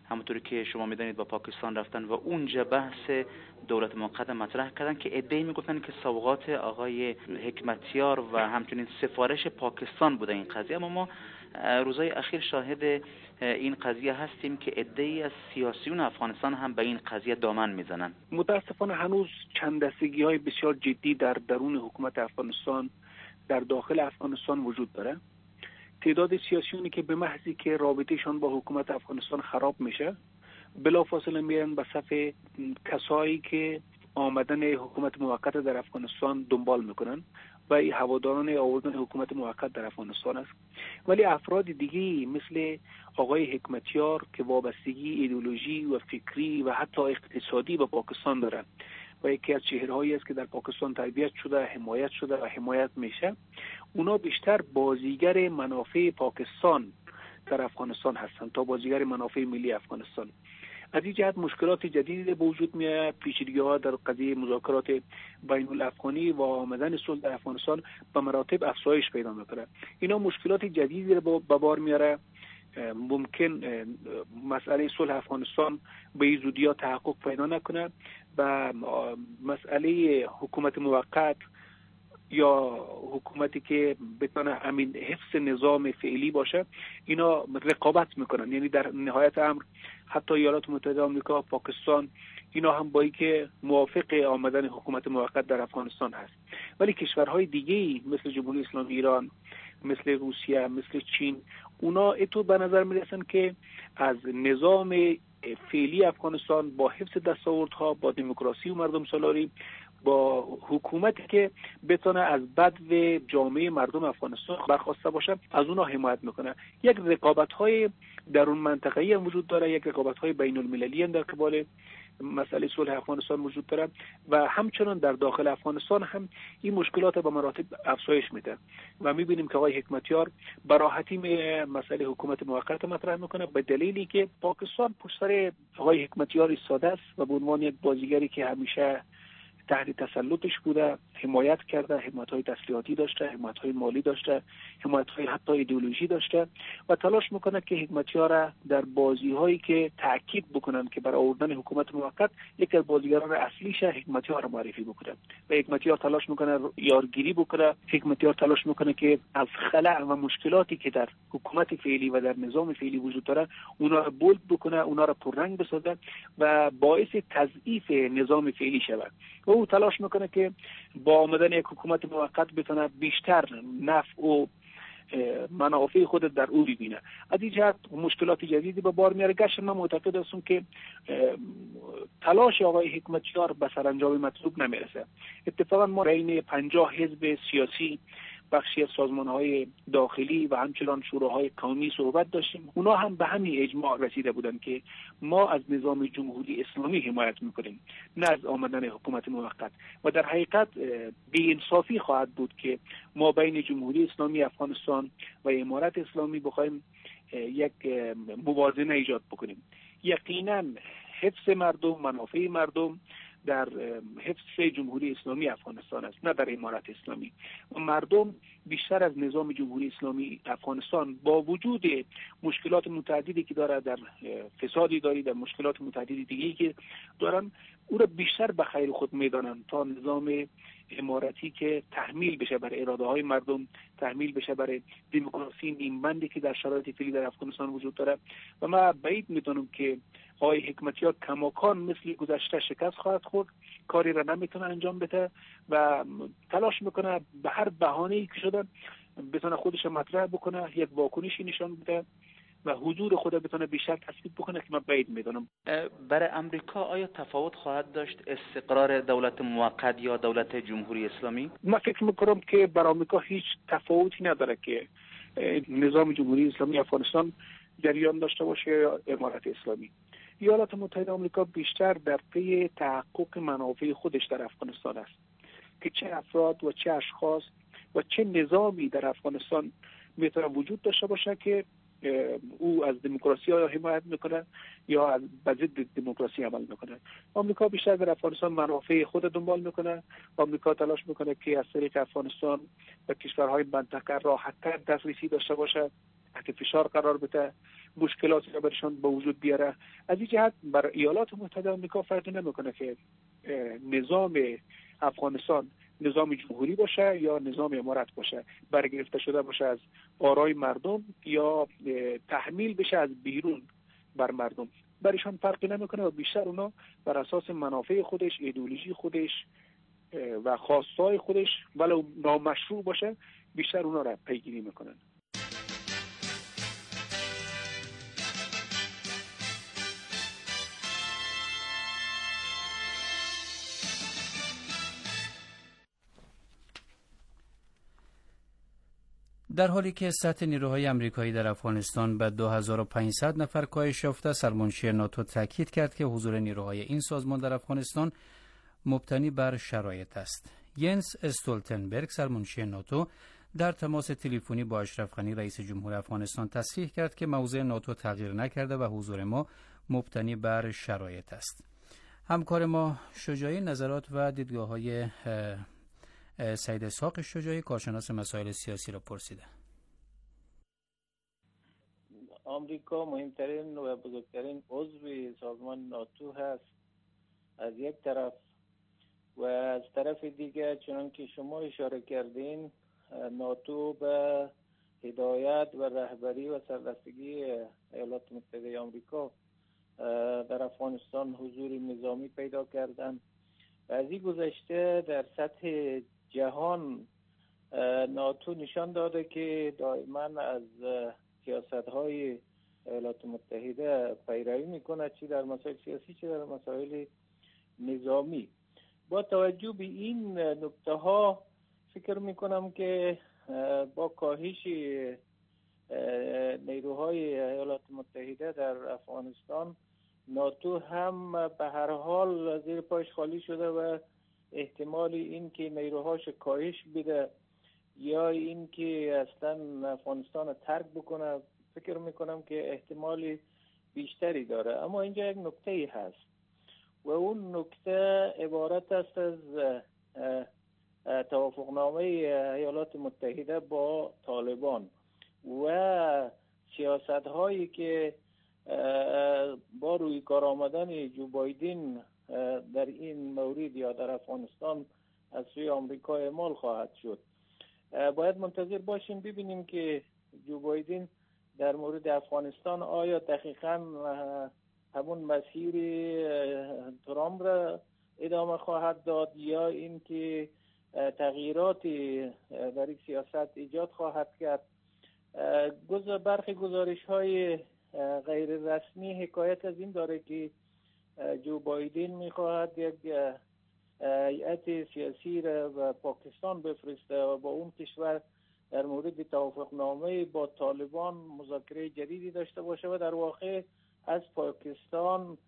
همونطوری که شما میدونید با پاکستان رفتن و اونجا بحث دولت موقت مطرح کردن که عده‌ای میگفتن که سوغات آقای حکمتیار و همچنین سفارش پاکستان بوده این قضیه. اما ما روزهای اخیر شاهد این قضیه هستیم که عده‌ای از سیاسیون افغانستان هم به این قضیه دامن میزنن. متاسفانه هنوز چند دستگی‌های بسیار جدی در درون حکومت افغانستان، در داخل افغانستان وجود داره. تعداد سیاسیونی که به محضی که رابطهشان با حکومت افغانستان خراب میشه بلافاصله میرن به صف کسایی که آمدن حکومت موقت در افغانستان دنبال میکنن و این هواداران آوردن حکومت موقت در افغانستان است. ولی افراد دیگه مثل آقای حکمتیار که وابستگی ایدئولوژی و فکری و حتی اقتصادی به پاکستان دارن و یکی از چهرهایی است که در پاکستان تربیت شده، حمایت شده و حمایت میشه، اونا بیشتر بازیگر منافع پاکستان در افغانستان هستند تا بازیگر منافع ملی افغانستان. از این جهت مشکلات جدیدی به وجود میاد. پیچیدگی‌ها در قضیه مذاکرات بین الافغانی و آمدن صلح در افغانستان به مراتب افزایش پیدا میکنه. اینا مشکلات جدیدی رو به بار میاره. ممکن مسئله صلح افغانستان به این زودی تحقق پیدا نکنه و مسئله حکومت موقت یا حکومتی که بتونه همین حفظ نظام فعلی باشه اینا رقابت میکنن. یعنی در نهایت امر حتی ایالات متحده آمریکا، پاکستان، اینا هم با اینکه موافق آمدن حکومت موقت در افغانستان هست، ولی کشورهای دیگه‌ای مثل جمهوری اسلامی ایران، مثل روسیه، مثل چین، اونا اتو به نظر میرسن که از نظام فعلی افغانستان با حفظ دستاوردها، با دموکراسی و مردم سالاری، با حکومتی که بتونه از بدو جامعه مردم افغانستان برخواسته باشه از اونها حمایت میکنه. یک رقابت‌های درون منطقه‌ای هم وجود داره، یک رقابت‌های بین المللی هم در قبال مسئله صلح افغانستان وجود داره و همچنان در داخل افغانستان هم این مشکلات به مراتب افزایش میده و میبینیم که آقای حکمتیار به راحتی مسئله حکومت موقت مطرح میکنه به دلیلی که پاکستان پشت سر آقای حکمتیار ایستاده است و به عنوان یک بازیگری که همیشه تحت تسلطش بوده حمایت کرده، حمایت‌های تسلیحاتی داشته، حمایت‌های مالی داشته، حمایت‌های حتی ایدئولوژی داشته و تلاش میکنه که حکمتیار در بازی‌هایی که تاکید بکنن که برای آوردن حکومت موقت یک از بازیگران اصلیش حکمتیار رو معرفی بکنه و حکمتیار تلاش میکنه یارگیری بکنه. حکمتیار تلاش میکنه که از خلأ و مشکلاتی که در حکومت فعلی و در نظام فعلی وجود داره اونا رو بولد بکنه، اونا رو پررنگ بسازه و باعث تضعیف نظام فعلی شود. او تلاش میکنه که با آمدن یک حکومت موقت بتونه بیشتر نفع و منافع خود در او ببینه. از این جهت مشکلات جدیدی به بار میاره. گشت من معتقد هستم که تلاش آقای حکمتیار به سرانجام مطلوب نمیرسه. اتفاقا ما بین 50 حزب سیاسی، بخشی از سازمان‌های داخلی و همچنان شوراهای قومی صحبت داشتیم. اونا هم به همین اجماع رسیده بودن که ما از نظام جمهوری اسلامی حمایت میکنیم، نه از آمدن حکومت موقت. و در حقیقت بی‌انصافی خواهد بود که ما بین جمهوری اسلامی افغانستان و امارت اسلامی بخوایم یک موازنه ایجاد بکنیم. یقینا حفظ مردم، منافع مردم در حفظ جمهوری اسلامی افغانستان است، نه در امارت اسلامی. و مردم بیشتر از نظام جمهوری اسلامی افغانستان با وجود مشکلات متعددی که داره، در فسادی داری، در مشکلات متعددی دیگه‌ای که دارن، او را بیشتر به خیر خود میدانن تا نظام اماراتی که تحمیل بشه بر اراده های مردم، تحمیل بشه بر دموکراسی نیمبندی که در شرایط فعلی در افغانستان وجود داره. و من بعید میدونم که آقای حکمتیار کماکان مثل گذشته شکست خواهد خورد، کاری را نمیتونه انجام بده و تلاش میکنه به هر بهانه‌ای که شده بتونه خودش مطرح بکنه، یک واکنشی نشان بده و حضور خود بتونه بیشتر تثبیت بکنه که من بعید میدونم. برای امریکا آیا تفاوت خواهد داشت استقرار دولت موقت یا دولت جمهوری اسلامی؟ من فکر میکنم که برای امریکا هیچ تفاوتی نداره که نظام جمهوری اسلامی افغانستان جریان داشته باشه یا امارت اسلامی. ایالات متحده آمریکا بیشتر در پی تحقق منافع خودش در افغانستان است که چه افراد و چه اشخاص و چه نظامی در افغانستان میتونه وجود داشته باشه که او از دموکراسی ها حمایت میکنه یا از ضد دموکراسی عمل میکنه. آمریکا بیشتر در افغانستان منافع خود دنبال میکنه. آمریکا تلاش میکنه که از طریق افغانستان و کشورهای منطقه راحت‌تر دسترسی داشته باشه. تحت فشار قرار بده، مشکلاتی را برشان به وجود بیاره. از این جهت بر ایالات متحده آمریکا فرقی نمیکنه که نظام افغانستان نظام جمهوری باشه یا نظام امارت باشه، برگرفته شده باشه از آرای مردم یا تحمیل بشه از بیرون بر مردم. برایشان فرقی نمیکنه و بیشتر اونا بر اساس منافع خودش، ایدئولوژی خودش و خواستهای خودش ولو نامشروع باشه بیشتر اونا را پیگیری میکنن. در حالی که سطح نیروهای آمریکایی در افغانستان به 2500 نفر کاهش یافته، سرمنشی ناتو تاکید کرد که حضور نیروهای این سازمان در افغانستان مبتنی بر شرایط است. ینس استولتنبرگ، سرمنشی ناتو، در تماس تلفنی با اشرف غنی رئیس جمهور افغانستان تصریح کرد که موضع ناتو تغییر نکرده و حضور ما مبتنی بر شرایط است. همکار ما شجاعی نظرات و دیدگاه‌های سید اسحاق شجاعی، کارشناس مسائل سیاسی، را پرسیده. آمریکا مهمترین و بزرگترین عضو سازمان ناتو هست از یک طرف، و از طرف دیگه چنان که شما اشاره کردین ناتو به هدایت و رهبری و سردستگی ایالات متحده آمریکا در افغانستان حضور نظامی پیدا کردن. از این گذشته در سطح جهان ناتو نشان داده که دائما از سیاست‌های ایالات متحده پیروی میکنه، چی در مسائل سیاسی چی در مسائل نظامی. با توجه به این نکته ها فکر میکنم که با کاهش نیروهای ایالات متحده در افغانستان ناتو هم به هر حال زیر پاش خالی شده و احتمال این که نیروهاش کاهش بده یا این که اصلا افغانستان ترک بکنه فکر میکنم که احتمال بیشتری داره. اما اینجا یک نکته هست و اون نکته عبارت است از توافقنامه ایالات متحده با طالبان و سیاست هایی که با روی کار آمدن جو بایدن در این مورد یا در افغانستان از سوی آمریکا اعمال خواهد شد. باید منتظر باشیم ببینیم که جو بایدن در مورد افغانستان آیا دقیقاً همون مسیر ترامپ را ادامه خواهد داد یا اینکه تغییراتی در این سیاست ایجاد خواهد کرد. برخی گزارش‌های غیر رسمی حکایت از این داره که جو بایدن می‌خواهد یک هیئت سیاسی را به پاکستان بفرسته و با اون کشور در مورد توافقنامه با طالبان مذاکره جدیدی داشته باشه و در واقع از پاکستان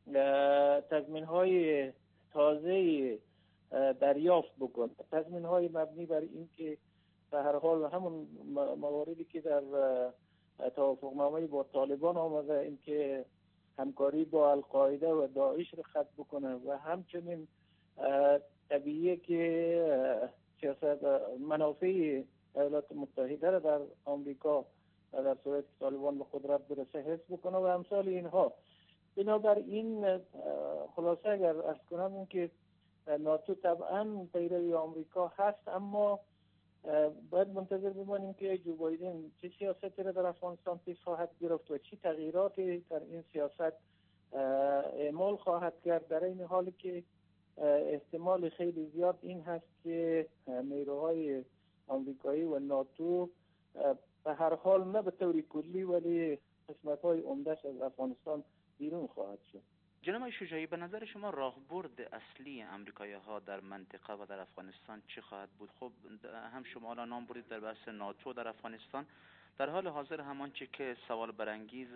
تضمین‌های تازه دریافت بکنه، تضمین‌های مبنی بر این که به هر حال همون مواردی که در توافقنامه با طالبان آمده، این که همکاری با القاعده و داعش را ختم بکنه و همچنین طبیعیه که سیاست منافع ایالات متحده را در آمریکا در صورت که طالبان به قدرت برسه حفظ بکنه و امثال اینها. بنابراین خلاصه اگر عرض کنم این که ناتو طبعا پیروی آمریکا هست، اما باید منتظر بمانیم که جو بایدن چه سیاستی را در افغانستان پیش خواهد گرفت و چه تغییراتی در این سیاست اعمال خواهد کرد، در این حالی که احتمال خیلی زیاد این هست که نیروهای آمریکایی و ناتو به هر حال نه به طور کلی ولی قسمت‌های عمده‌اش از افغانستان بیرون خواهد شد. جناب شجاعی، به نظر شما راهبرد اصلی آمریکایی‌ها در منطقه و در افغانستان چه خواهد بود؟ خب هم شما را نام بردید در بحث ناتو در افغانستان. در حال حاضر همانچه که سوال برانگیز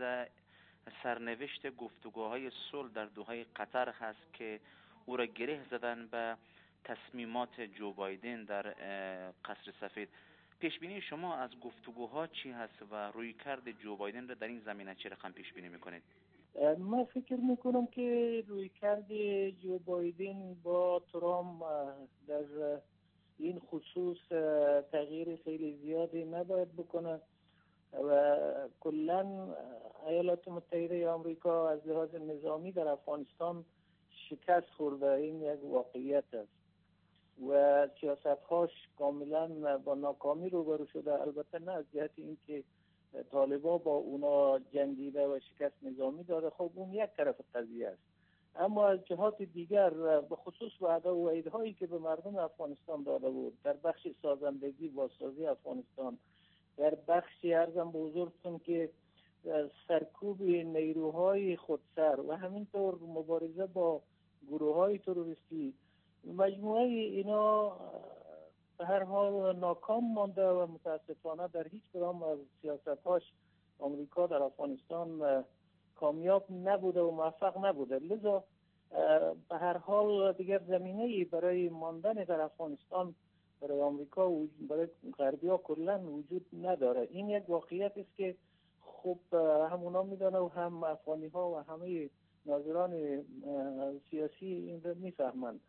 سرنوشت گفتگوهای صلح در دوحه قطر هست که او را گره زدن به تصمیمات جو بایدن در قصر سفید. پیش بینی شما از گفتگوها چی هست و رویکرد جو بایدن را در این زمینه چه رقم پیش بینی میکنید؟ من فکر میکنم که رویکرد جو بایدن با ترامپ در این خصوص تغییر خیلی زیادی نباید بکنه. و کلا ایالات متحده آمریکا از لحاظ نظامی در افغانستان شکست خورده. این یک واقعیت است و سیاست‌هاش کاملا با ناکامی روبرو شده. البته نه از جهت اینکه طالبان با اونا جنگیده و شکست نظامی داده، خب اون یک طرف قضیه است، اما از جهات دیگر به خصوص وعده و وعیدهایی که به مردم افغانستان داده بود در بخش سازندگی بازسازی افغانستان، در بخشی ارزم به حضورتون که سرکوب نیروهای خودسر و همینطور مبارزه با گروه‌های تروریستی، مجموعه اینا به هر حال ناکام مانده و متاسفانه در هیچ کدام از سیاست‌هاش آمریکا در افغانستان کامیاب نبوده و موفق نبوده. لذا به هر حال دیگر زمینه‌ای برای ماندن در افغانستان برای آمریکا و برای غربی‌ها کلاً وجود نداره. این یک واقعیت است که خب هم اونا میدونه و هم افغانی‌ها و همه ناظران سیاسی این رو میفهمند.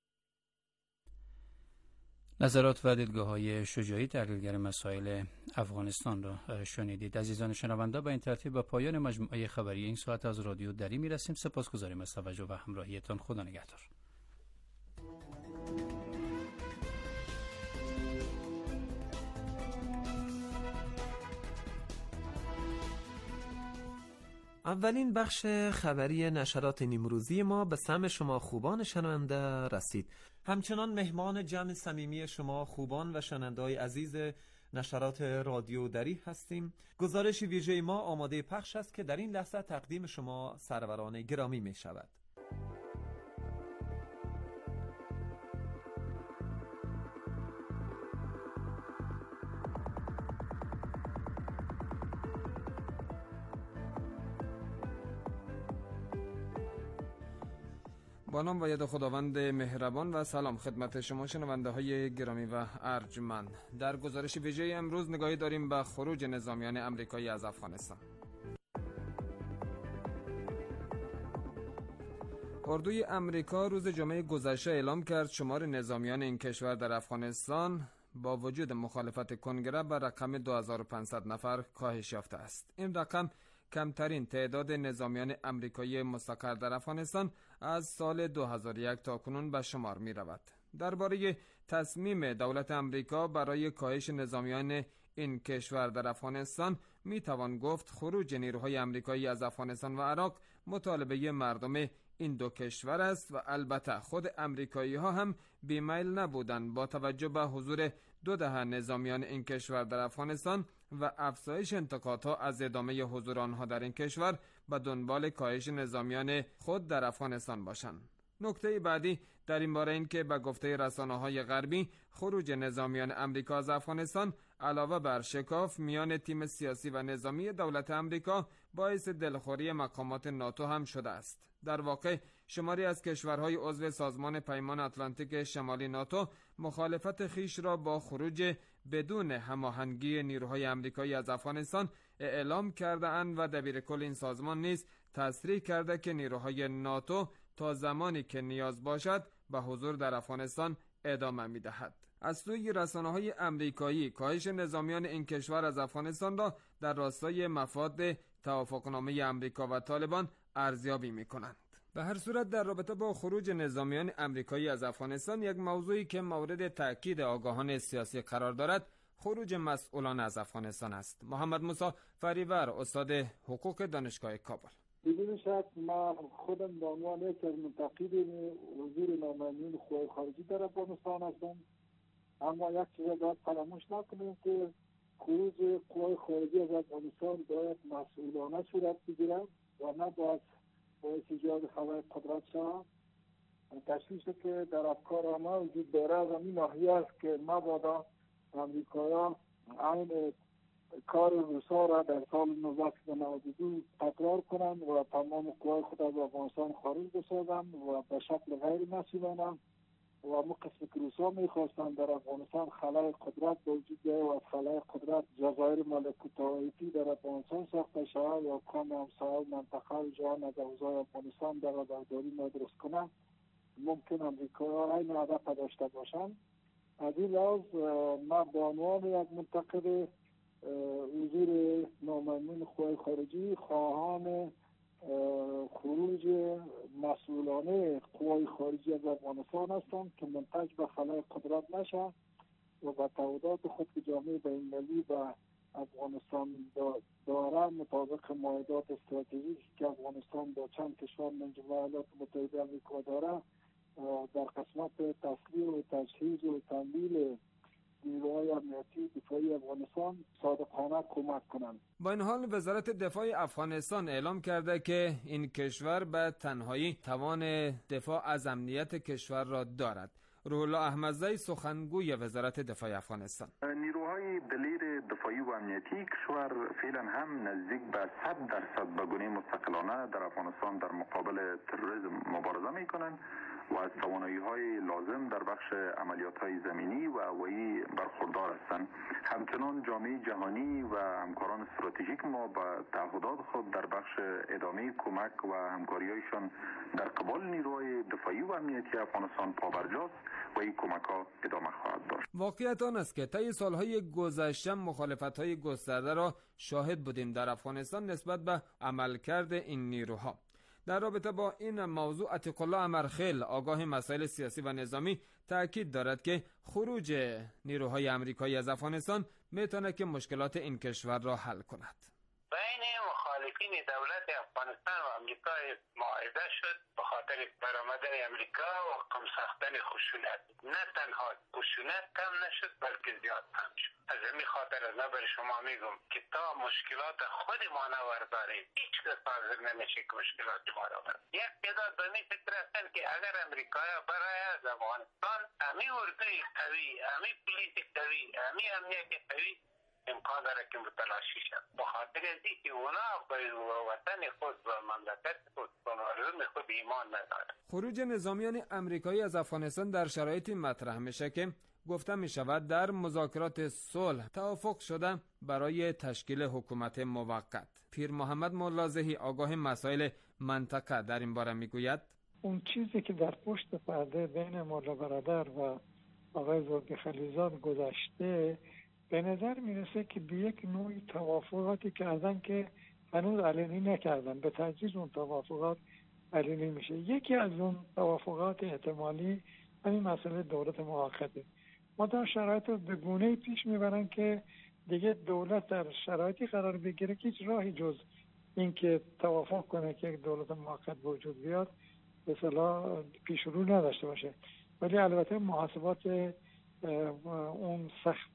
نظرات و دیدگاه‌های شجاعی تحلیلگر مسائل افغانستان را شنیدید. عزیزان شنونده، با این ترتیب به پایان مجموعه خبری این ساعت از رادیو دری میرسیم. سپاسگزاریم از توجه و همراهیتان. خدا نگهدار. اولین بخش خبری نشرات نیمروزی ما به سمع شما خوبان شنونده رسید. همچنان مهمان جمع صمیمی شما خوبان و شنونده‌های عزیز نشرات رادیو دری هستیم. گزارش ویژه ما آماده پخش است که در این لحظه تقدیم شما سروران گرامی می شود. با نام و ید خداوند مهربان و سلام خدمت شما شنونده های گرامی و ارجمند. در گزارش ویژه امروز نگاهی داریم به خروج نظامیان امریکایی از افغانستان. اردوی امریکا روز جمعه گذشته اعلام کرد شمار نظامیان این کشور در افغانستان با وجود مخالفت کنگره به رقم 2500 نفر کاهش یافته است. این رقم کمترین تعداد نظامیان امریکایی مستقر در افغانستان از سال 2001 تا کنون به شمار می رود. درباره تصمیم دولت امریکا برای کاهش نظامیان این کشور در افغانستان می توان گفت خروج نیروهای امریکایی از افغانستان و عراق مطالبه مردم این دو کشور است و البته خود امریکایی ها هم بیمیل نبودند با توجه به حضور 2 دهه نظامیان این کشور در افغانستان و افزایش انتقادها از ادامه حضور آنها در این کشور به دنبال کاهش نظامیان خود در افغانستان باشند. نکته بعدی در این باره این که به گفته رسانه‌های غربی خروج نظامیان امریکا از افغانستان علاوه بر شکاف میان تیم سیاسی و نظامی دولت امریکا باعث دلخوری مقامات ناتو هم شده است. در واقع شماری از کشورهای عضو سازمان پیمان اتلانتیک شمالی ناتو مخالفت خیش را با خروج بدون هماهنگی نیروهای امریکایی از افغانستان اعلام کرده اند و دبیرکل این سازمان نیز تصریح کرده که نیروهای ناتو تا زمانی که نیاز باشد به حضور در افغانستان ادامه می‌دهد. از سوی رسانه‌های امریکایی کاهش نظامیان این کشور از افغانستان را در راستای مفاد توافقنامه امریکا و طالبان ارزیابی می‌کنند. به هر صورت در رابطه با خروج نظامیان امریکایی از افغانستان یک موضوعی که مورد تأکید آگاهان سیاسی قرار دارد خروج مسئولان از افغانستان است. محمد موسی فریور، استاد حقوق دانشگاه کابل: بدون شک من خودم به عنوان یک از منتقدین حضور نامعلوم قوای خارجی در افغانستان هستم، اما یک چیز باید فراموش نکنیم که خروج قوای خارجی از افغانستان باید مسئولانه صورت بگیرد و نه باید باعث ایجاد خلای قدرت شود. تشویشی که در افکار ما وجود داره از این ناحیه است که مبادا امریکایان عین کار روسا را در سال 1992 تکرار کنند و تمام قوای خود از افغانستان خارج بسازند و به شکل غیر مسئولانه و قسمی که روسا میخواستند در افغانستان خلای قدرت به وجود بیاید و از خلای قدرت جزایر ملکوت‌طائفی در افغانستان ساخته شود و کام همسایه منطقه جهان از اوضاع افغانستان در برداری درست کنند، ممکن امریکا این هدف داشته باشند. از این لحاظ من به عنوان یک منتقد حضور ناممنون قوای خارجی خواهان خروج مسئولانه قوای خارجی از افغانستان هستند که منتج به خلای قدرت نشن و با تعهدات خود که جامعه بین‌المللی و افغانستان داره مطابق معاهدات استراتژیکی که افغانستان با چند کشور من جمله ایالات متحده آمریکا داره در قسمت تسلیح و تجهیز و تمویل نیروهای امنیتی دفاعی افغانستان صادقانه کمک کنند. با این حال وزارت دفاع افغانستان اعلام کرده که این کشور به تنهایی توان دفاع از امنیت کشور را دارد. روح الله احمدزی سخنگوی وزارت دفاع افغانستان: نیروهای دلیر دفاعی و امنیتی کشور فعلا هم نزدیک به 100% به گونه مستقلانه در افغانستان در مقابل تروریسم مبارزه میکنند و از توانایی‌های لازم در بخش عملیات‌های زمینی و هوایی برخوردار هستند. همچنان جامعه جهانی و همکاران استراتژیک ما با تعهدات خود در بخش ادامه کمک و همکاری‌هایشان در قبال نیروهای دفاعی و امنیتی افغانستان پابرجاست و این کمک‌ها ادامه خواهد داشت. واقعیت آن است که طی سالهای گذشته مخالفت‌های گسترده را شاهد بودیم در افغانستان نسبت به عملکرد این نیروها. در رابطه با این موضوع عتیق الله امرخیل آگاه مسائل سیاسی و نظامی تاکید دارد که خروج نیروهای آمریکایی از افغانستان میتونه که مشکلات این کشور را حل کند. بین مخالفین دولت افغانستان و امریکا معاهده شد به خاطر برآمدن امریکا و کم ساختن خشونت. نه تنها خشونت کم نشد بلکه زیاد کم شد. از همین خاطر از نظر شما میگم که تا مشکلات خود ما نورداریم هیچ کس حاضر نمیشه که مشکلات ما را برد. یک تعداد به می فکر هستن که اگر امریکا برای از افغانستان امی اردوی قوی، امی پلیس قوی، امی امنیت قوی امکان داره که متلاشی شد. به خاطر از اینکه اونا به وطن خود و مملکت خود و مردم خود ایمان ندارد. خروج نظامیان امریکایی از افغانستان در شرایطی مطرح میشه که گفته می شود در مذاکرات صلح توافق شده برای تشکیل حکومت موقت. پیر محمد ملازهی آگاه مسائل منطقه در این باره می گوید: اون چیزی که در پشت پرده بین مولا برادر و آقای زرگ خلیزاد گذشته به نظر میرسه که به یک نوعی توافقاتی کردن که هنوز علنی نکردن، به تدریج اون توافقات علنی میشه. یکی از اون توافقات احتمالی همین مسئله دولت موقته. ما در شرایط به گونه‌ای پیش میبرن که دیگه دولت در شرایطی قرار بگیره که هیچ راهی جز این که توافق کنه که یک دولت موقت وجود بیاد به اصطلاح پیش رو نداشته باشه. ولی البته محاسبات اون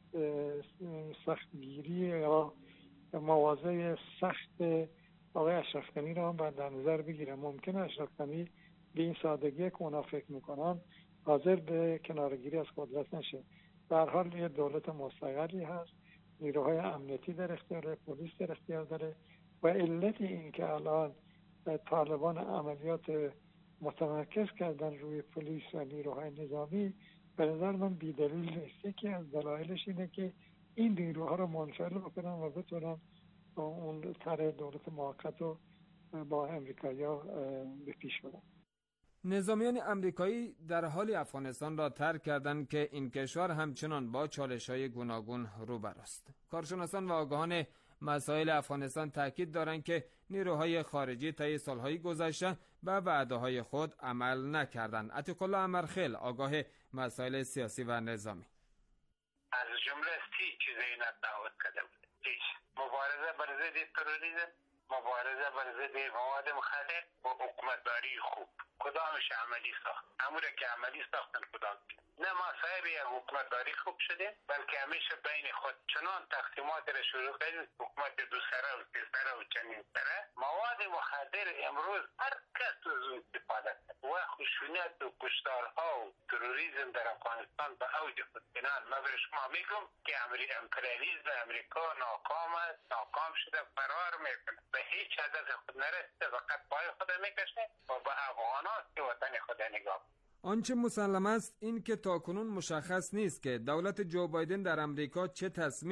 سختگیری یا مواضع سخت آقای اشرف غنی را هم در نظر بگیره. ممکنه اشرف غنی به این سادگی که اونا فکر میکنن حاضر به کنارگیری از قدرت نشه. در حال یه دولت مستقلی هست، نیروهای امنیتی در اختیار، پلیس در اختیار داره و علت این که الان طالبان عملیات متمرکز کردن روی پلیس و نیروهای نظامی به نظر من بی‌دلیل نیست. یکی از دلایلش اینه که این نیروها رو منفعل بکنن و بتونن اون طرح دولت موقت رو با امریکایی‌ها به پیش برن. نظامیان امریکایی در حال افغانستان را ترک کردند که این کشور همچنان با چالش‌های گوناگون روبروست. کارشناسان و آگاهان مسائل افغانستان تاکید دارند که نیروهای خارجی طی سالهای گذشته به وعده‌های خود عمل نکردند. عتیق الله امرخیل آگاه مسائل سیاسی و نظامی: از جمله 30 چیزی اینا دعوت کرده بود. مبارزه بر ضد تروریسم، مبارزه بر ضد مواد مخدر و حکومتداری خوب. کدامش عملی ساخت؟ امور که عملی ساختن کدام؟ نه ما صاحب یک حکومتداری خوب شده، بلکه همیشه بین خود چنان تقسیمات را شروع کردیم، حکومت دو سره و سه سره و چنین سره. مواد مخدر امروز هر کس از اون استفاده کرد و خشونت و کشتارها و تروریسم در افغانستان به اوج خود بینان. من به شما میگم که امپریالیسم امریکا ناکام شده، فرار میکنه، به هیچ هدف خود نرسیده، فقط پای خود میکشه و به افغانات که وطن خود نگاه. آنچه مسلم است این که تاکنون مشخص نیست که دولت جو بایدن در امریکا چه تصمیمی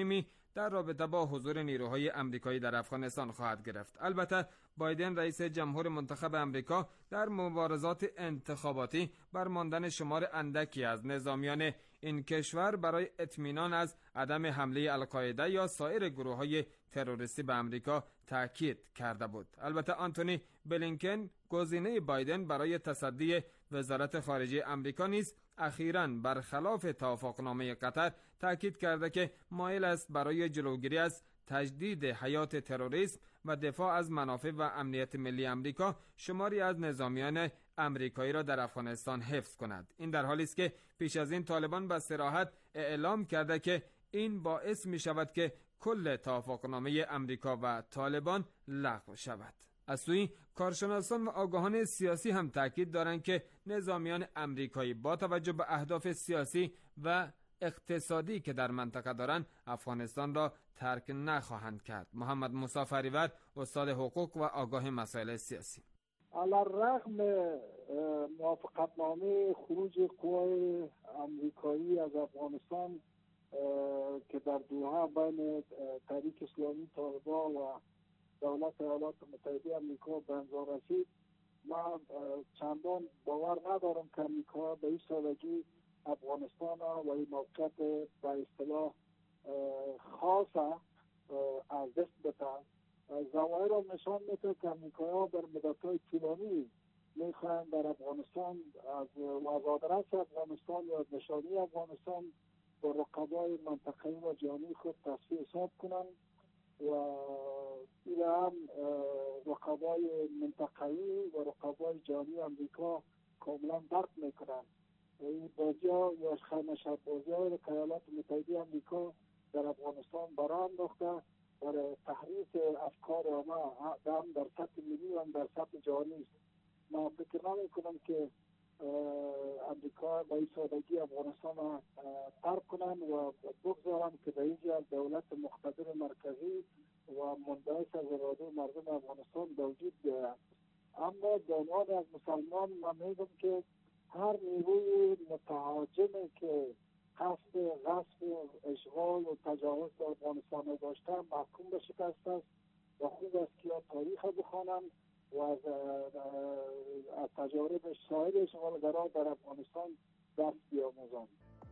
در رابطه با حضور نیروهای آمریکایی در افغانستان خواهد گرفت. البته بایدن رئیس جمهور منتخب آمریکا در مبارزات انتخاباتی بر ماندن شمار اندکی از نظامیان این کشور برای اطمینان از عدم حمله القاعده یا سایر گروه‌های تروریستی به آمریکا تاکید کرده بود. البته آنتونی بلینکن گزینه بایدن برای تصدی وزارت خارجه آمریکا نیز اخیراً برخلاف توافقنامه قطر تاکید کرده که مایل است برای جلوگیری از تجدید حیات تروریسم و دفاع از منافع و امنیت ملی آمریکا شماری از نظامیان آمریکایی را در افغانستان حفظ کند. این در حالی است که پیش از این طالبان به صراحت اعلام کرده که این باعث می شود که کل توافقنامه آمریکا و طالبان لغو شود. از سوی کارشناسان و آگاهان سیاسی هم تاکید دارند که نظامیان آمریکایی با توجه به اهداف سیاسی و اقتصادی که در منطقه دارند افغانستان را ترک نخواهند کرد. محمد موسی فریور، استاد حقوق و آگاه مسائل سیاسی: علی‌الرغم موافقتنامه خروج قوای آمریکایی از افغانستان که در دوحه بین تحریک اسلامی طالبان و دولت ایالات متحده آمریکا به امضا رسید، من چندان باور ندارم که آمریکا به این سادگی افغانستان و این موقعیت به اصطلاح خاصه از دست بتن. ظواهر را نشان میده که آمریکایی‌ها در مدت‌های طولانی میخواهند در افغانستان از آدرس افغانستان یا نشانی افغانستان با رقبای منطقه‌ای و جهانی خود تصفیه حساب کنند و این هم رقبای منطقه‌ای و رقبای جهانی آمریکا کاملا درک میکنند. این بازی‌ها یا خرمشت بازی‌های که ایالات متحده آمریکا در افغانستان برای انداخته برای تحریف افکار آنها هم در سطح ملی و هم در سطح جهانی است. من فکر نمی‌کنم که امریکا با این سادگی افغانستان را ترک کنند و بگذارند که به اینجا دولت مقتدر مرکزی و منبعث از اراده مردم افغانستان به وجود بیاید. اما به عنوان از مسلمان من میگم که هر نیروی متهاجمی که قصد غصب و اشغال و تجاوز در افغانستان داشته محکوم به شکست است و خوب است که تاریخ بخوانند و از تجارب سایر اشغالگران در افغانستان درس بیاموزند.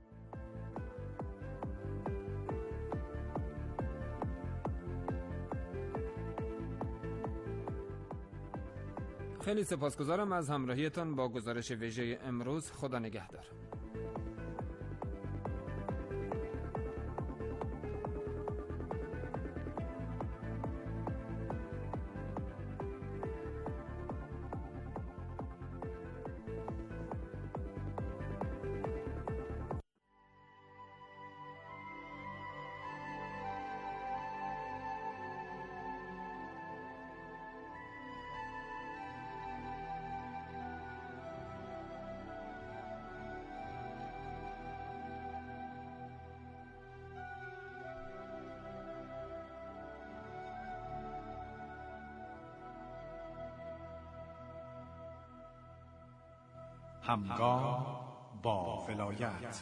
خیلی سپاسگزارم از همراهیتان با گزارش ویژه امروز. خدا نگهدار. همگام با ولایت.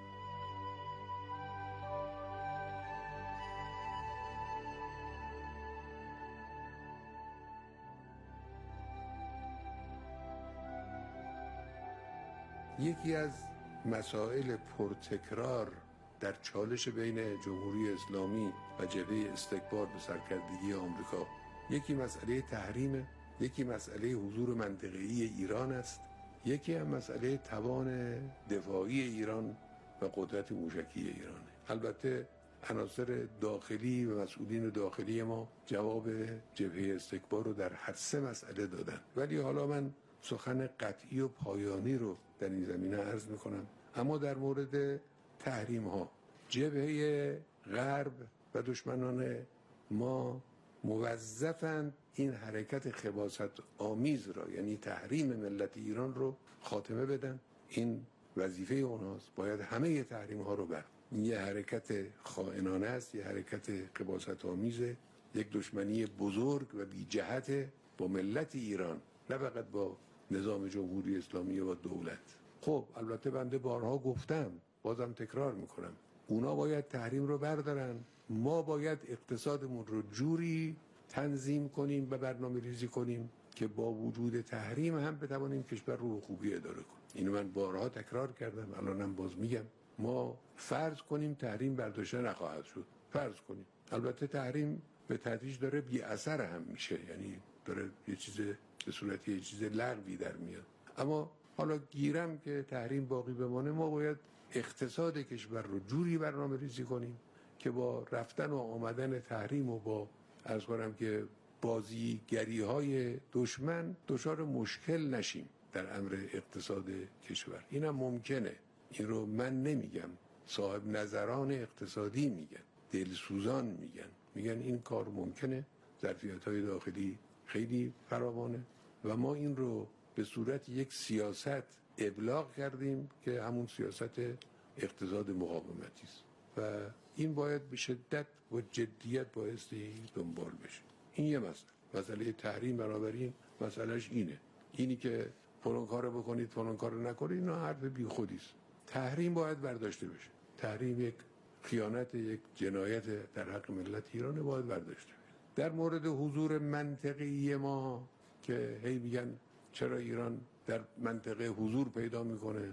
یکی از مسائل پرتکرار در چالش بین جمهوری اسلامی و جبهه استکبار به سرکردگی آمریکا، یکی مسئله تحریم، یکی مسئله حضور منطقه‌ای ایران است، یکی هم مسئله توان دفاعی ایران و قدرت موشکی ایران. البته عناصر داخلی و مسئولین داخلی ما جواب جبهه استکبار رو در هر سه مسئله دادن، ولی حالا من سخن قطعی و پایانی رو در این زمینه عرض میکنم. اما در مورد تحریم ها، جبهه غرب و دشمنان ما موظفند این حرکت خباثت آمیز را، یعنی تحریم ملت ایران رو خاتمه بدن. این وظیفه اونهاست، باید همه تحریم ها رو بر. این یه حرکت خائنانه است، یه حرکت خباثت آمیزه، یک دشمنی بزرگ و بی جهت با ملت ایران، نه فقط با نظام جمهوری اسلامی و دولت. خب البته بنده بارها گفتم، بازم تکرار میکنم، اونا باید تحریم رو بردارن، ما باید اقتصادمون رو جوری تنظیم کنیم و برنامه ریزی کنیم که با وجود تحریم هم بتوانیم کشور رو خوبی اداره کنیم. اینو من بارها تکرار کردم، الانم باز میگم. ما فرض کنیم تحریم برداشته نخواهد شد، فرض کنیم. البته تحریم به تدریج داره بی اثر هم میشه، یعنی داره یه چیز به صورت یه چیز لغوی در میاد. اما حالا گیرم که تحریم باقی بمانه، ما باید اقتصاد کشور رو جوری برنامه ریزی کنیم که با رفتن و آمدن تحریم و با عرض کنم که بازیگری های دشمن دچار مشکل نشیم در امر اقتصاد کشور. اینم ممکنه، این رو من نمیگم، صاحب نظران اقتصادی میگن، دلسوزان میگن این کار ممکنه، ظرفیت‌های داخلی خیلی فراوانه و ما این رو به صورت یک سیاست ابلاغ کردیم که همون سیاست اقتصاد مقاومتی است و این باید به شدت و جدیت بایستی دنبال بشه. این یه مسئله تحریم، بنابراین مسئلهش اینی که فلان کارو بکنید فلان کارو نکنید، نه حرف بی خودیست. تحریم باید برداشته بشه. تحریم یک خیانت، یک جنایت در حق ملت ایران، باید برداشته بشه. در مورد حضور منطقی ما که هی میگن چرا ایران در منطقه حضور پیدا میکنه،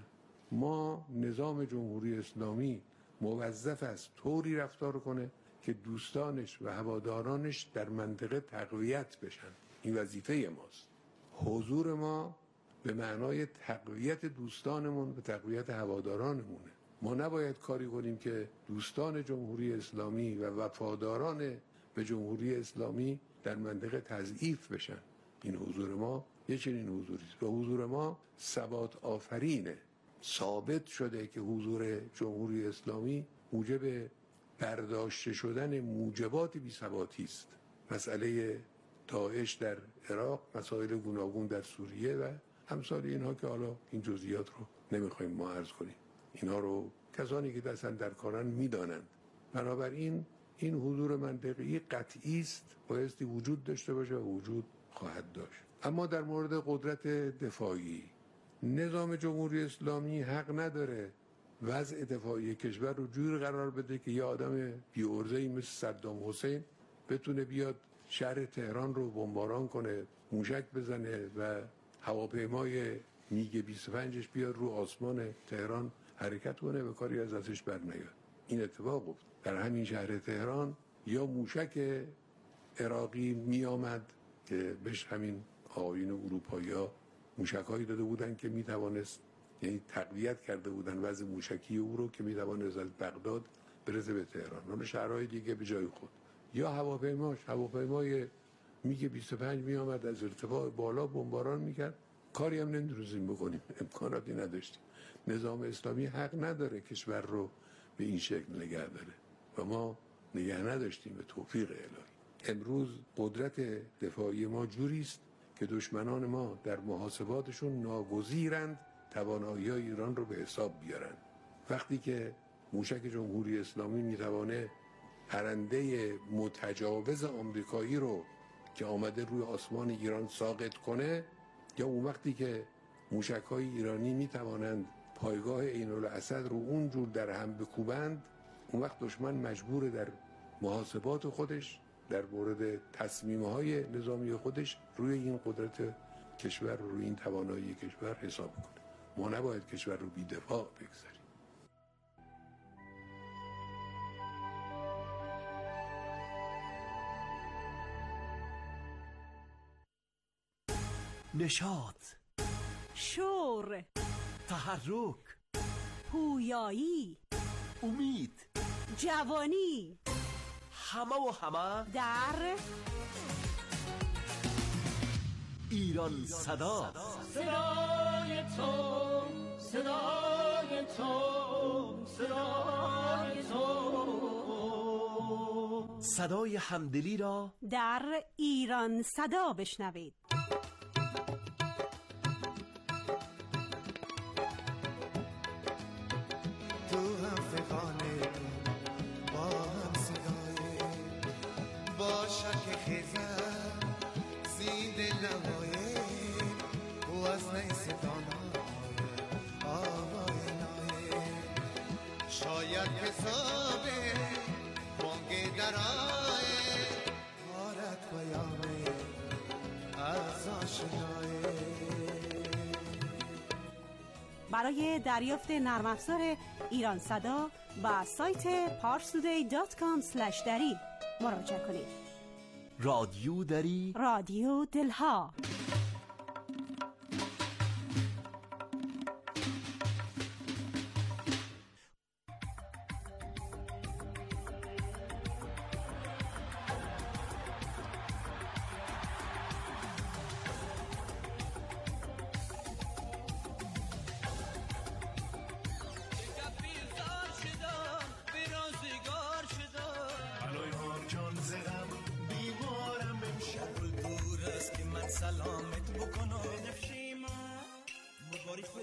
ما نظام جمهوری اسلامی موظف است طوری رفتار کنه که دوستانش و هوادارانش در منطقه تقویت بشن. این وظیفه ماست. حضور ما به معنای تقویت دوستانمون و تقویت هوادارانمونه. ما نباید کاری کنیم که دوستان جمهوری اسلامی و وفاداران به جمهوری اسلامی در منطقه تضعیف بشن. این حضور ما یه چنین حضوریست و حضور ما ثبات آفرینه. ثابت شده که حضور جمهوری اسلامی موجب برداشته شدن موجبات بی‌ثباتی است. مسئله داعش در عراق، مسائل گوناگون در سوریه و امثال اینها که حالا این جزئیات رو نمیخوایم ما عرض کنیم. اینها رو کسانی که دستن در کارن میدانند. بنابراین این حضور منطقی قطعی است، بایستی وجود داشته باشه و وجود خواهد داشت. اما در مورد قدرت دفاعی، نظام جمهوری اسلامی حق نداره وضع دفاعی کشور رو جوری قرار بده که یه آدم بی‌عرضه‌ای مثل صدام حسین بتونه بیاد شهر تهران رو بمباران کنه، موشک بزنه و هواپیمای میگ 25ش بیاد رو آسمان تهران حرکت کنه و کاری از ازش بر نیاد. این اتفاق افتاد. در همین شهر تهران یا موشک عراقی می آمد که بهش همین آیین اروپایی‌ها موشک‌هایی داده بودن که می توانست، یعنی تقویت کرده بودن وضع موشکی او رو که می توانست از بغداد برسه به تهران و شهرهای دیگه به جای خود. یا هواپیمای میگ 25 می آمد از ارتفاع بالا بمباران میکرد. کاری هم نمی‌تونستیم بکنیم، امکاناتی نداشتیم. نظام اسلامی حق نداره کشور رو به این شکل نگه داره و ما نگه نداشتیم به توفیق الهی. امروز قدرت دفاعی ما جوری است که دشمنان ما در محاسباتشون ناگزیرند توانایی‌های ایران رو به حساب بیارن. وقتی که موشک جمهوری اسلامی میتوانه پرنده متجاوز آمریکایی رو که آمده روی آسمان ایران ساقط کنه، یا اون وقتی که موشک‌های ایرانی میتوانند پایگاه عین‌الاسد رو اونجور در هم بکوبند، اون وقت دشمن مجبور در محاسبات خودش در مورد تصمیم‌های نظامی خودش روی این قدرت کشور، روی این توانایی کشور حساب کنه. ما نباید کشور رو بی‌دفاع بگذاریم. نشاط، شور، تحرک، پویایی، امید، جوانی، همه در ایران صدا. صدای تو، صدای تو، صدای تو، صدای همدلی را در ایران صدا بشنوید. شاید حسابه بانگ درائه آرد پیامه از آشنایه. برای دریافت نرم افزار ایران صدا و سایت parstoday.com/dari مراجعه کنید. رادیو دری، رادیو دلها.